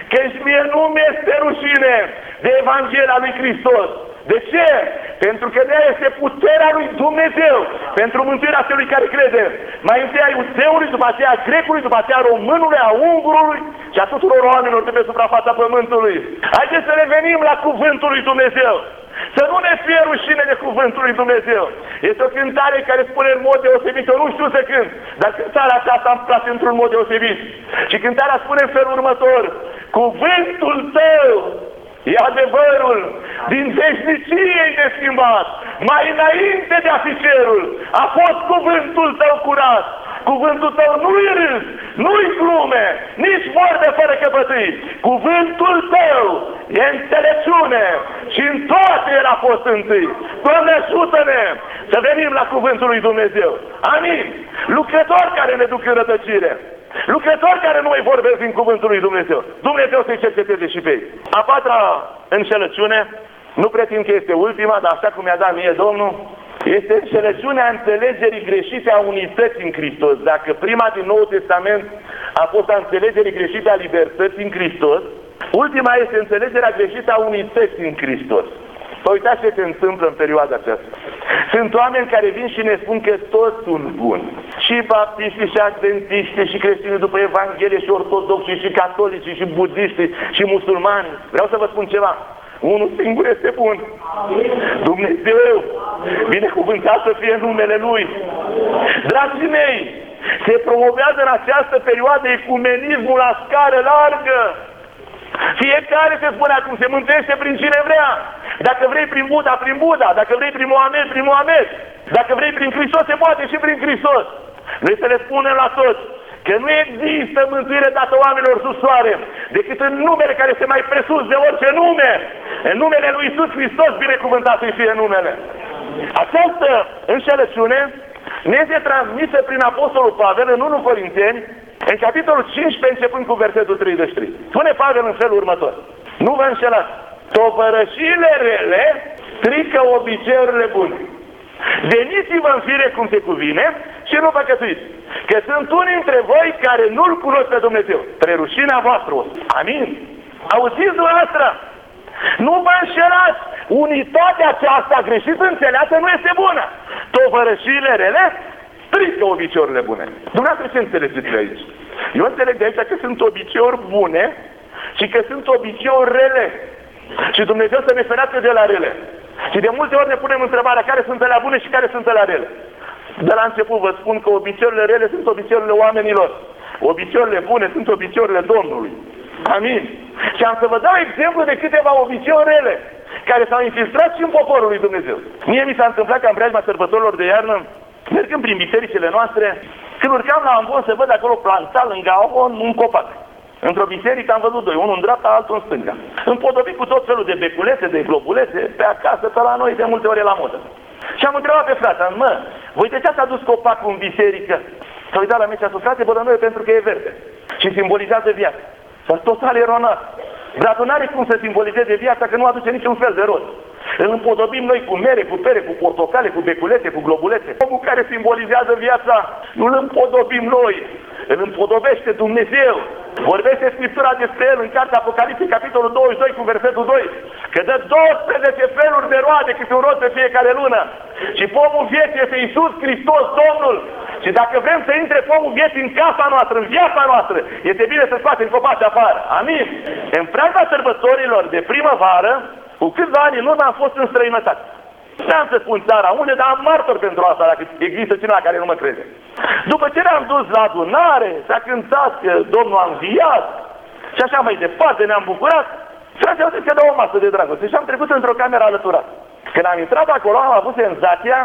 Căci mie nu mi-este rușine de Evanghelia lui Hristos. De ce? Pentru că de-aia este puterea lui Dumnezeu pentru mântuirea celui care crede. Mai întâi a iudeului, după aceea a grecului, după aceea a românului, a ungurului și a tuturor oamenilor de pe suprafața pământului. Haideți să revenim la cuvântul lui Dumnezeu. Să nu ne fie rușine de cuvântul lui Dumnezeu. Este o cântare care spune în mod deosebit, eu nu știu să cânt, dar cântarea aceasta îmi place într-un mod deosebit. Și cântarea spune în felul următor: cuvântul tău e adevărul, din veșnicie neschimbat, mai înainte de a fi cerul, a fost cuvântul tău curat. Cuvântul tău nu-i râs, nu-i glume, nici vorbe fără căpătâi. Cuvântul tău e înțelepciune și în toate el a fost întâi. Doamne, ajută-ne să venim la cuvântul lui Dumnezeu. Amin. Lucrători care ne duc în rătăcire, lucrători care nu mai vorbesc din cuvântul lui Dumnezeu, Dumnezeu să-i cerceteze și pe ei. A patra înșelăciune, nu pretind că este ultima, dar așa cum mi-a dat mie Domnul, este înșelăciunea înțelegerii greșite a unității în Hristos. Dacă prima din Noul Testament a fost a înțelegerii greșite a libertății în Hristos, ultima este înțelegerea greșită a unității în Hristos. Păi uitați ce se întâmplă în perioada aceasta. Sunt oameni care vin și ne spun că toți sunt buni. Și baptiștii, și adventiștii, și creștinii după Evanghelie, și ortodoxi, și catolici, și budiști, și musulmani. Vreau să vă spun ceva. Unul singur este bun. Dumnezeu, binecuvântat să fie numele Lui. Dragii mei, se promovează în această perioadă ecumenismul la scară largă. Fiecare se spune acum, se mântuiește prin cine vrea. Dacă vrei prin Buddha, prin Buddha. Dacă vrei prin Mohamed, prin Mohamed. Dacă vrei prin Hristos, se poate și prin Hristos. Noi să le spunem la toți că nu există mântuire dată oamenilor sub soare, decât în numele care este mai presus de orice nume. În numele lui Iisus Hristos, binecuvântat să fie numele. Această înșelăciune ne este transmisă prin Apostolul Pavel în 1 Corinteni, în capitolul 15, începând cu versetul 33. Spune Pavel în felul următor: nu vă înșelați, tovărășiile rele strică obiceiurile bune. Veniți-vă în fire cum se cuvine și nu păcătuiți, că sunt unii dintre voi care nu-L cunosc pe Dumnezeu. Spre rușinea voastră. Amin. Auziți dumneavoastră? Nu vă înșelați. Unitatea aceasta greșit înțeleasă nu este bună. Tovărășiile rele strică obiceiurile bune. Dumneavoastră ce înțelegeți aici? Eu înțeleg de aici că sunt obiceiuri bune și că sunt obiceiuri rele. Și Dumnezeu să ne ferească de la rele. Și de multe ori ne punem întrebarea care sunt alea bune și care sunt alea rele. De la început vă spun că obiceiurile rele sunt obiceiurile oamenilor. Obiceiurile bune sunt obiceiurile Domnului. Amin. Și am să vă dau exemplu de câteva obiceiuri rele care s-au infiltrat și în poporul lui Dumnezeu. Mie mi s-a întâmplat ca în preajma sărbătorilor de iarnă, mergând prin bisericile noastre, când urcam la ambon să văd acolo plantat lângă ambon un copac. Într-o biserică am văzut doi, unul în dreapta, altul în stânga. Împodobit cu tot felul de beculețe, de globulețe, pe acasă, pe la noi, de multe ori e la modă. Și am întrebat pe frate, voi de ce ați adus copacul în biserică? S-a uitat la mine și a spus, frate, bă, noi pentru că e verde și simbolizează viața. Dar total eronat. Bratul n-are cum să simbolizeze viața, că nu aduce niciun fel de rost. Îl împodobim noi cu mere, cu pere, cu portocale, cu beculețe, cu globulețe. Omul care simbolizează viața, nu îl împodobim noi, îl împodobește Dumnezeu. Vorbește Scriptura despre el în cartea Apocalipsei, capitolul 22, cu versetul 2, că dă 12 feluri de roade, câte un rod pe fiecare lună. Și pomul vieții este Iisus Hristos, Domnul. Și dacă vrem să intre pomul vieții în casa noastră, în viața noastră, este bine să scoatem copaci afară. Amin? În preajma sărbătorilor de primăvară, cu câțiva ani în urmă am fost în străinătate. N-am să spun țara unde, dar am martor pentru asta, dacă există cineva care nu mă crede. După ce ne-am dus la adunare, s-a cântat că Domnul a înviat și așa mai departe, ne-am bucurat. Frații au zis că dă o masă de dragoste și am trecut într-o cameră alăturată. Când am intrat acolo, am avut senzația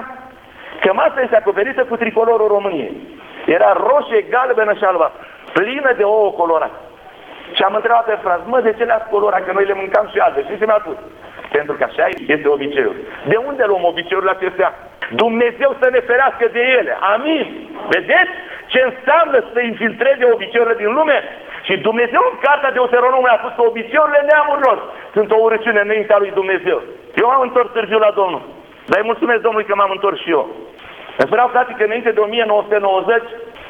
că masa este acoperită cu tricolorul României. Era roșie, galbenă și albastră, plină de ouă colorate. Și am întrebat pe frați, de ce le-ați colorat? Că noi le mâncam și albe. Și ce mi-a spus? Pentru că așa este obiceiul. De unde luăm obiceiurile acestea? Dumnezeu să ne ferească de ele. Amin. Vedeți ce înseamnă să infiltreze obiceiurile din lume? Și Dumnezeu în cartea Deuteronomului a spus că obiceiurile neamurilor sunt o urăciune înaintea lui Dumnezeu. Eu m-am întors târziu la Domnul. Dar îi mulțumesc Domnului că m-am întors și eu. Îmi spuneau frații că înainte de 1990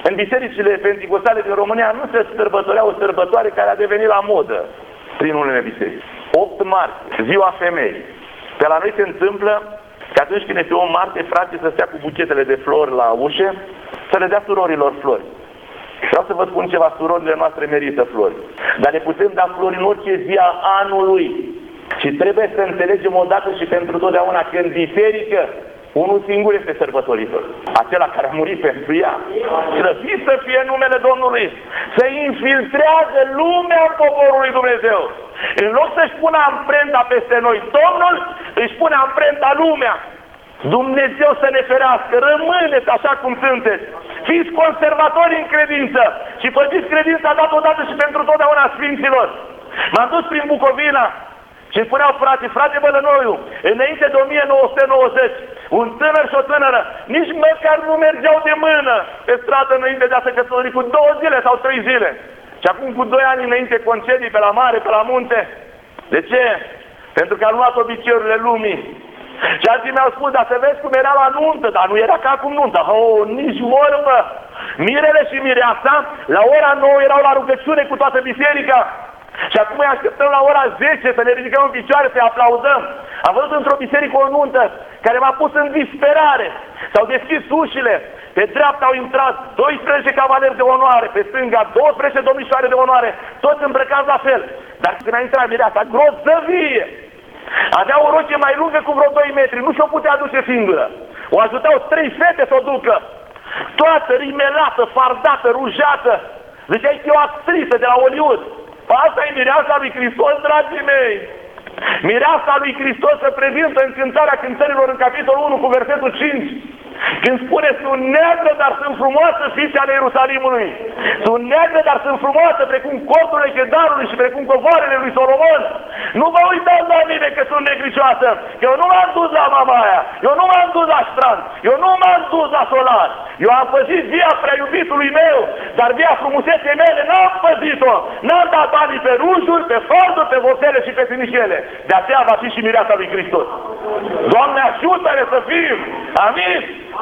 În bisericile penticostale din România nu se sărbătorea o sărbătoare care a devenit la modă prin unele biserici. 8 martie, ziua femeii. Pe la noi se întâmplă că atunci când este 8 martie, frații să stea cu buchetele de flori la ușe, să le dea surorilor flori. Vreau să vă spun ceva, surorile noastre merită flori. Dar le putem da flori în orice zi a anului. Și trebuie să înțelegem odată și pentru totdeauna că în biserică unul singur este sărbătoritor. Acela care a murit pentru ea. Slăvit să fie numele Domnului. Să infiltrează lumea în poporul lui Dumnezeu. În loc să-și pună amprenta peste noi, Domnul își pune amprenta lumea. Dumnezeu să ne ferească, rămâneți așa cum sunteți. Fiți conservatori în credință și păziți credința dată odată și pentru totdeauna Sfinților. M-am dus prin Bucovina și îmi spuneau frate Bălănoiu, înainte de 1990, un tânăr și o tânără nici măcar nu mergeau de mână pe stradă înainte de a se căsători cu 2 zile sau 3 zile. Și acum cu 2 ani înainte concedii pe la mare, pe la munte. De ce? Pentru că au luat obiceiurile lumii. Și alții mi-au spus, dar să vezi cum era la nuntă, dar nu era ca acum nuntă. Nici vorbă. Mirele și mireasa, la ora 9 erau la rugăciune cu toată biserica. Și acum îi așteptăm la ora 10 să ne ridicăm în picioare, să-i aplaudăm. Am văzut într-o biserică o nuntă care m-a pus în disperare. S-au deschis ușile, pe dreapta au intrat 12 cavaleri de onoare, pe stânga 12 domnișoare de onoare, toți îmbrăcați la fel. Dar când a intrat mireasa, grozăvie! Avea o roche mai lungă cu vreo 2 metri, nu și-o putea duce singură. O ajutau 3 fete să o ducă. Toată rimelată, fardată, rujată. Ziceai că e o actriță de la Hollywood. Asta e mireasa lui Hristos, dragii mei. Mireasa lui Hristos se prezintă în cântarea cântărilor în capitolul 1 cu versetul 5. Când spune, sunt neagră, dar sunt frumoasă, fiice ale Ierusalimului. Sunt neagră, dar sunt frumoasă, precum corturile Chedarului și precum covoarele lui Solomon. Nu vă uitați la mine că sunt negricioasă, că eu nu m-am dus la mama aia, eu nu m-am dus la strand, eu nu m-am dus la solar. Eu am păzit via prea iubitului meu, dar via frumuseței mele n-am păzit-o. N-am dat banii pe rujuri, pe farduri, pe vopsele și pe finișele. De aceea va fi și mireasa lui Hristos. Doamne, ajută-ne să fim! Amin?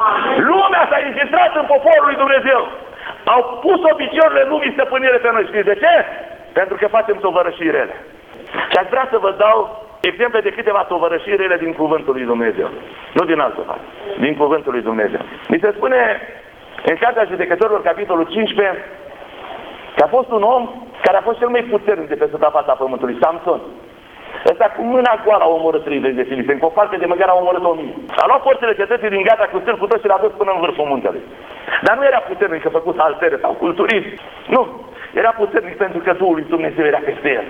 Lumea s-a infiltrat în poporul lui Dumnezeu. Au pus obiceiurile lumii stăpânire pe noi. Știți de ce? Pentru că facem tovărășii rele. Și aș vrea să vă dau exemple de câteva tovărășii rele din cuvântul lui Dumnezeu. Nu din altă parte. Din cuvântul lui Dumnezeu. Mi se spune în Cartea Judecătorilor, capitolul 15, că a fost un om care a fost cel mai puternic de pe suprafața pământului, Samson. Ăsta cu mâna goală a omorât 30 de filisteni, cu o parte de măgar a omorât 1000. A luat forțele cetății din Gata cu stâlp cu tot și l-a dus până în vârful muntelui. Dar nu era puternic că a făcut altere sau culturist. Nu. Era puternic pentru că Duhul lui Dumnezeu era peste el.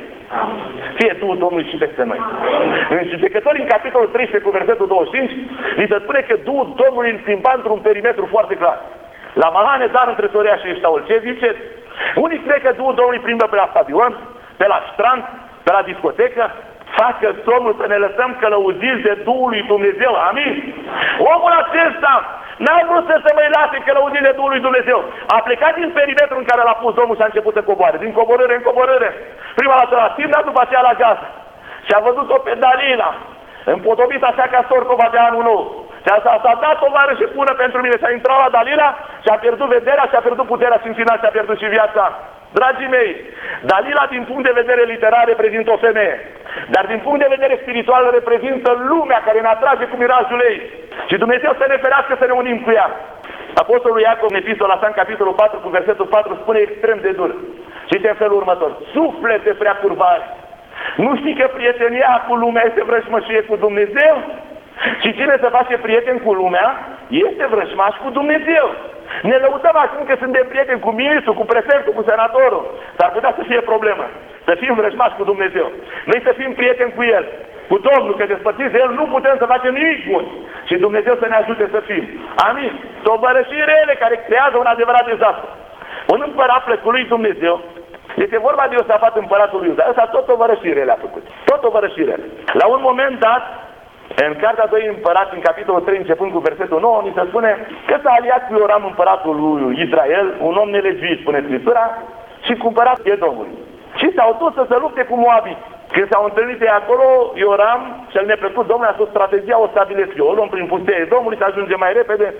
Fie Duhul Domnului și peste noi. În Judecători, în capitolul 13 cu versetul 25, ni se spune că Duhul Domnului îl schimba într-un perimetru foarte clar. La Mahane, dar între Sorea și Eștaol. Ce ziceți? Unii cred că Duhul Domnului plimbă pe la stadion, pe la strand, pe la discotecă. Facă somnul să ne lăsăm călăuziți de Duhul lui Dumnezeu. Amin? Omul acesta n-a vrut să se mai lase călăuziți de Duhul lui Dumnezeu. A plecat din perimetrul în care l-a pus Domnul și a început să coboare. Din coborâre în coborâre. Prima dată la Timna, după aceea la Gaza. Și a văzut-o pe Dalila, împodobit așa ca sorcova de anul nou. Și s-a dat o vară și pună pentru mine. Și a intrat la Dalila și a pierdut vederea și a pierdut puterea și în final și a pierdut și viața. Dragii mei, Dalila din punct de vedere literar reprezintă o femeie, dar din punct de vedere spiritual reprezintă lumea care ne atrage cu mirajul ei. Și Dumnezeu să ne ferească să ne unim cu ea. Apostolul Iacov, în epistola sa, în capitolul 4, cu versetul 4, spune extrem de dur. Și este în felul următor. Suflete prea curvare. Nu știi că prietenia cu lumea este vrăjmășie cu Dumnezeu? Și cine se face prieten cu lumea este vrăjmaș cu Dumnezeu. Ne lăudăm acum că suntem prieteni cu ministrul, cu prefectul, cu senatorul. S-ar putea să fie problemă. Să fim vrăjmași cu Dumnezeu. Noi să fim prieteni cu El, cu Domnul, că despărțiți de El nu putem să facem nimic bun. Și Dumnezeu să ne ajute să fim. Amin. Tovărășii rele care creează un adevărat dezastru. Un împărat plăcut lui Dumnezeu, este vorba de Iosafat, împăratul lui Iuda. Ăsta tot tovărășii rele a făcut. Tot tovărășii rele. La un moment dat, în Cartea 2 Împărați, în capitolul 3, începând cu versetul 9, ni se spune că s-a aliat cu Ioram, împăratul lui Israel, un om nelegiuit, spune Scriptura, și cu împăratul Edomului. Și s-au dus să se lupte cu Moabii. Când s-au întâlnit de acolo, Ioram, cel neplăcut Domnului, a spus strategia o stabilesc eu, o luăm prin pustia Edomului, să ajungem mai repede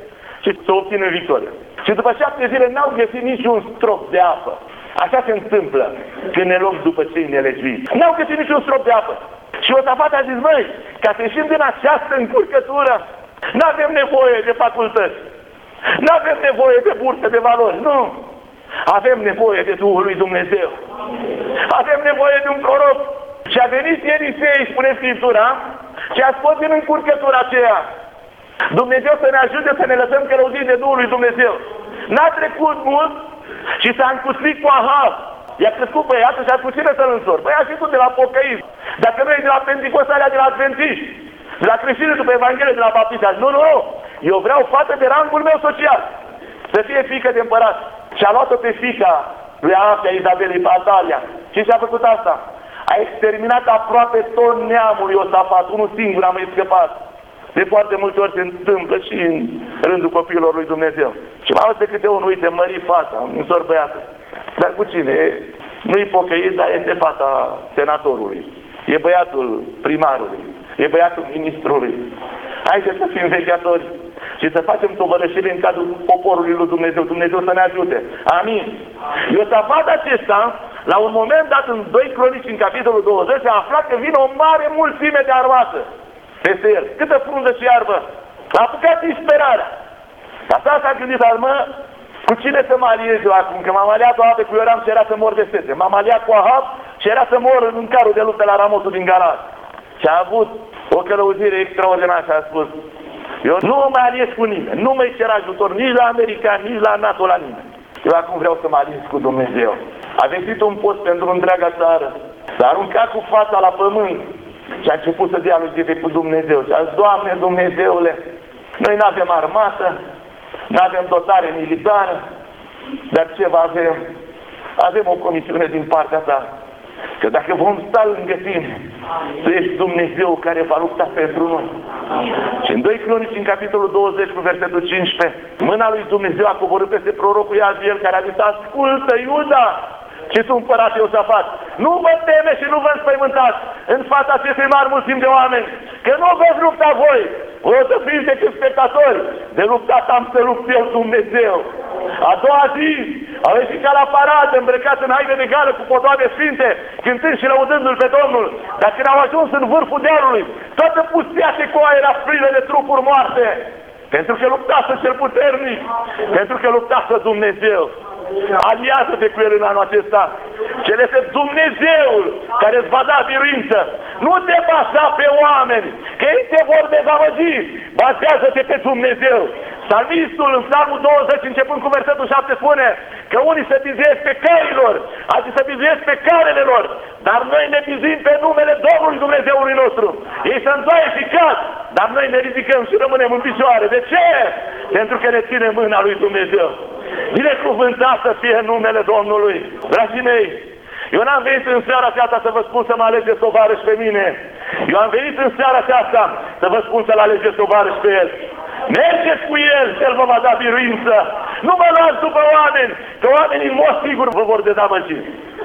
și să obțină victoria. Și după 7 zile n-au găsit niciun strop de apă. Așa se întâmplă când ne luăm după cei nelegiuiți. N-au găsit niciun strop de apă. Și Iosafat a zis, măi, ca să ieșim din această încurcătură, n-avem nevoie de facultăți, n-avem nevoie de burse de valori, nu. Avem nevoie de Duhul lui Dumnezeu. Avem nevoie de un proroc. Și a venit Elisei, spune Scriptura, și a scos din încurcătura aceea. Dumnezeu să ne ajute să ne lăsăm călăuziți de Duhul lui Dumnezeu. N-a trecut mult și s-a încuslit cu Ahab. I-a crescut băiatul și a spus, cine să-l însor? Băi, a și tu de la pocăiți. Dacă nu e de la penticostali, de la adventiști, de la creștini după Evanghelie, de la baptiști. Nu, nu, eu vreau fată de rangul meu social. Să fie fiică de împărat. Și a luat-o pe fiica lui Ahab, Izabelei, pe Atalia. Și și-a făcut asta. A exterminat aproape tot neamul Iosafat. Unul singur a mai scăpat. De foarte multe ori se întâmplă și în rândul copiilor lui Dumnezeu. Și mai de câte unul, uite, mări fata, însor băiatul. Dar cu cine? Nu-i pocăit, dar este fata senatorului. E băiatul primarului. E băiatul ministrului. Haideți să fim vegheatori și să facem tovărășire în cadrul poporului lui Dumnezeu. Dumnezeu să ne ajute. Amin. Iosafat acesta, la un moment dat, în 2 Cronici, în capitolul 20, a aflat că vine o mare mulțime de armată peste el. Câtă frunză și iarbă. A apucat disperarea. Asta s-a gândit, armă, cu cine să mă aliez eu acum? Că m-am aliat o dată cu Ioram și era să mor de sete. M-am aliat cu Ahab și era să mor în carul de luptă la Ramotul din Galat. Și a avut o călăuzire extraordinară și a spus, eu nu mă mai aliez cu nimeni, nu mă cer ajutor nici la americani, nici la NATO, la nimeni. Eu acum vreau să mă aliez cu Dumnezeu. A venit un post pentru întreaga țară, s-a aruncat cu fața la pământ și a început să dialogueze cu Dumnezeu. Și a zis, Doamne Dumnezeule, noi nu avem armată, nu avem dotare militară, dar ce vă avem? Avem o comisiune din partea ta. Că dacă vom sta lângă tine, tu ești Dumnezeu care va lupta pentru noi. Și în 2 Cronici, în capitolul 20, cu versetul 15, mâna lui Dumnezeu a coborât peste prorocul Iaziel, care a zis, ascultă, Iuda, și tu, împărat Iosafat, nu vă teme și nu vă înspăimântați în fața acestei mari mulțimi de oameni, că nu veți lupta voi, o să fiți decât spectatori, de luptat am să lupt eu, Dumnezeu. A doua zi, au ieșit ca la paradă, îmbrăcați în haine de gală cu podoabe sfinte, cântând și lăudându-L pe Domnul. Dar când au ajuns în vârful dealului, toată pustia Tecoa era plină de trupuri moarte. Pentru că luptasă cel puternic, pentru că luptasă Dumnezeu. Aliază-te cu El în anul acesta. Cel este Dumnezeul care îți va da biruință. Nu te baza pe oameni, că ei te vor dezamăgi. Bazează-te pe Dumnezeu. Psalmistul în Psalmul 20, începând cu versetul 7, spune că unii se bizuiesc pe căilor, alții se bizuiesc pe carele lor, dar noi ne bizuim pe numele Domnului Dumnezeului nostru. Ei se îndoaie și cad, dar noi ne ridicăm și rămânem în picioare. De ce? Pentru că ne ține mâna lui Dumnezeu. Binecuvântat să fie numele Domnului. Dragii mei, eu n-am venit în seara aceasta să vă spun să mă alegeți tovarăși pe mine. Eu am venit în seara aceasta să vă spun să-L alegeți tovarăși pe El. Mergeți cu El și El vă va da biruință. Nu vă luați după oameni, că oamenii în mod sigur vă vor dezamăgi.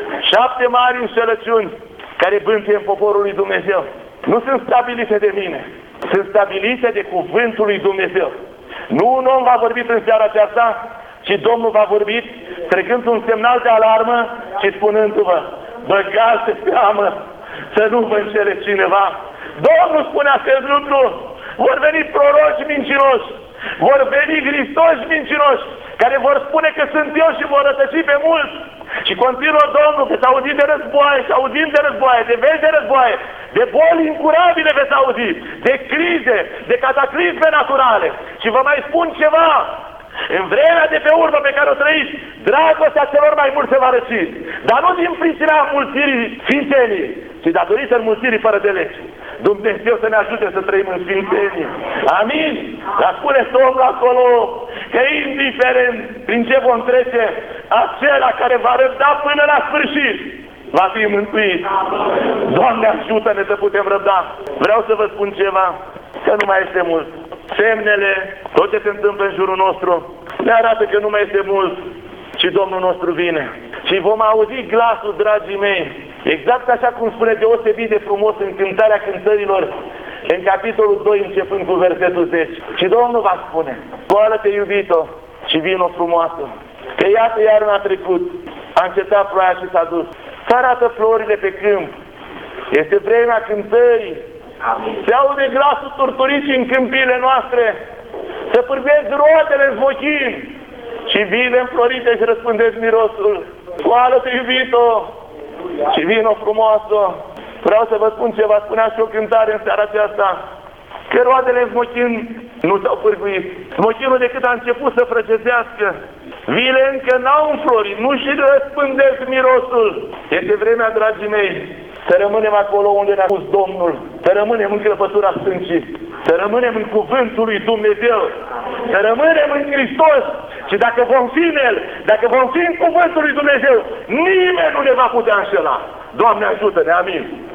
7 mari înșelăciuni care bântuie în poporul lui Dumnezeu nu sunt stabilite de mine, sunt stabilite de cuvântul lui Dumnezeu. Nu un om v-a vorbit în seara aceasta, ci Domnul v-a vorbit trecând un semnal de alarmă și spunându-vă, băgați de seamă să nu vă înșele cineva. Domnul spune acest lucru. Vor veni proroci mincinoși, vor veni Hristoși mincinoși, care vor spune că sunt eu și vor rătăci pe mulți. Și continuă Domnul, veți auzi de războaie și auzim de războaie, de veci de războaie, de boli incurabile veți auzi, de crize, de cataclisme naturale. Și vă mai spun ceva, în vremea de pe urmă pe care o trăiți, dragostea celor mai mulți se va răci, dar nu din pricina mulțirii sfințenii, ci datorită înmulțirii fără de lege. Dumnezeu să ne ajute să trăim în sfințenie. Amin? Dar spune Domnul acolo că indiferent prin ce vom trece, acela care va răbda până la sfârșit va fi mântuit. Doamne, ajută-ne să putem răbda. Vreau să vă spun ceva, că nu mai este mult. Semnele, tot ce se întâmplă în jurul nostru, ne arată că nu mai este mult și Domnul nostru vine. Și vom auzi glasul, dragii mei, exact așa cum spune deosebit de frumos în Cântarea Cântărilor, În capitolul 2, începând cu versetul 10. Și Domnul va spune: scoală-te, iubito, și vino frumoasă, că iată iarna a trecut, a încetat ploaia și s-a dus. Se arată florile pe câmp. Este vremea cântării. Se aude glasul turturicii în câmpiile noastre. Se pârvesc roadele zvochin și vine înflorite și răspândesc mirosul. Scoală-te, iubito, și vino frumoasă. Vreau să vă spun ceva, spunea și o cântare în seara aceasta, că roadele smochin nu s-au pârguit. Smochinul decât a început să frăgezească, vile încă n-au înflorit, nu și răspândesc mirosul. Este vremea, dragii mei, să rămânem acolo unde ne-a pus Domnul, să rămânem în crăpătura stâncii, să rămânem în cuvântul lui Dumnezeu, să rămânem în Hristos. Și dacă vom fi în El, dacă vom fi în cuvântul lui Dumnezeu, nimeni nu ne va putea înșela. Doamne ajută-ne, amin.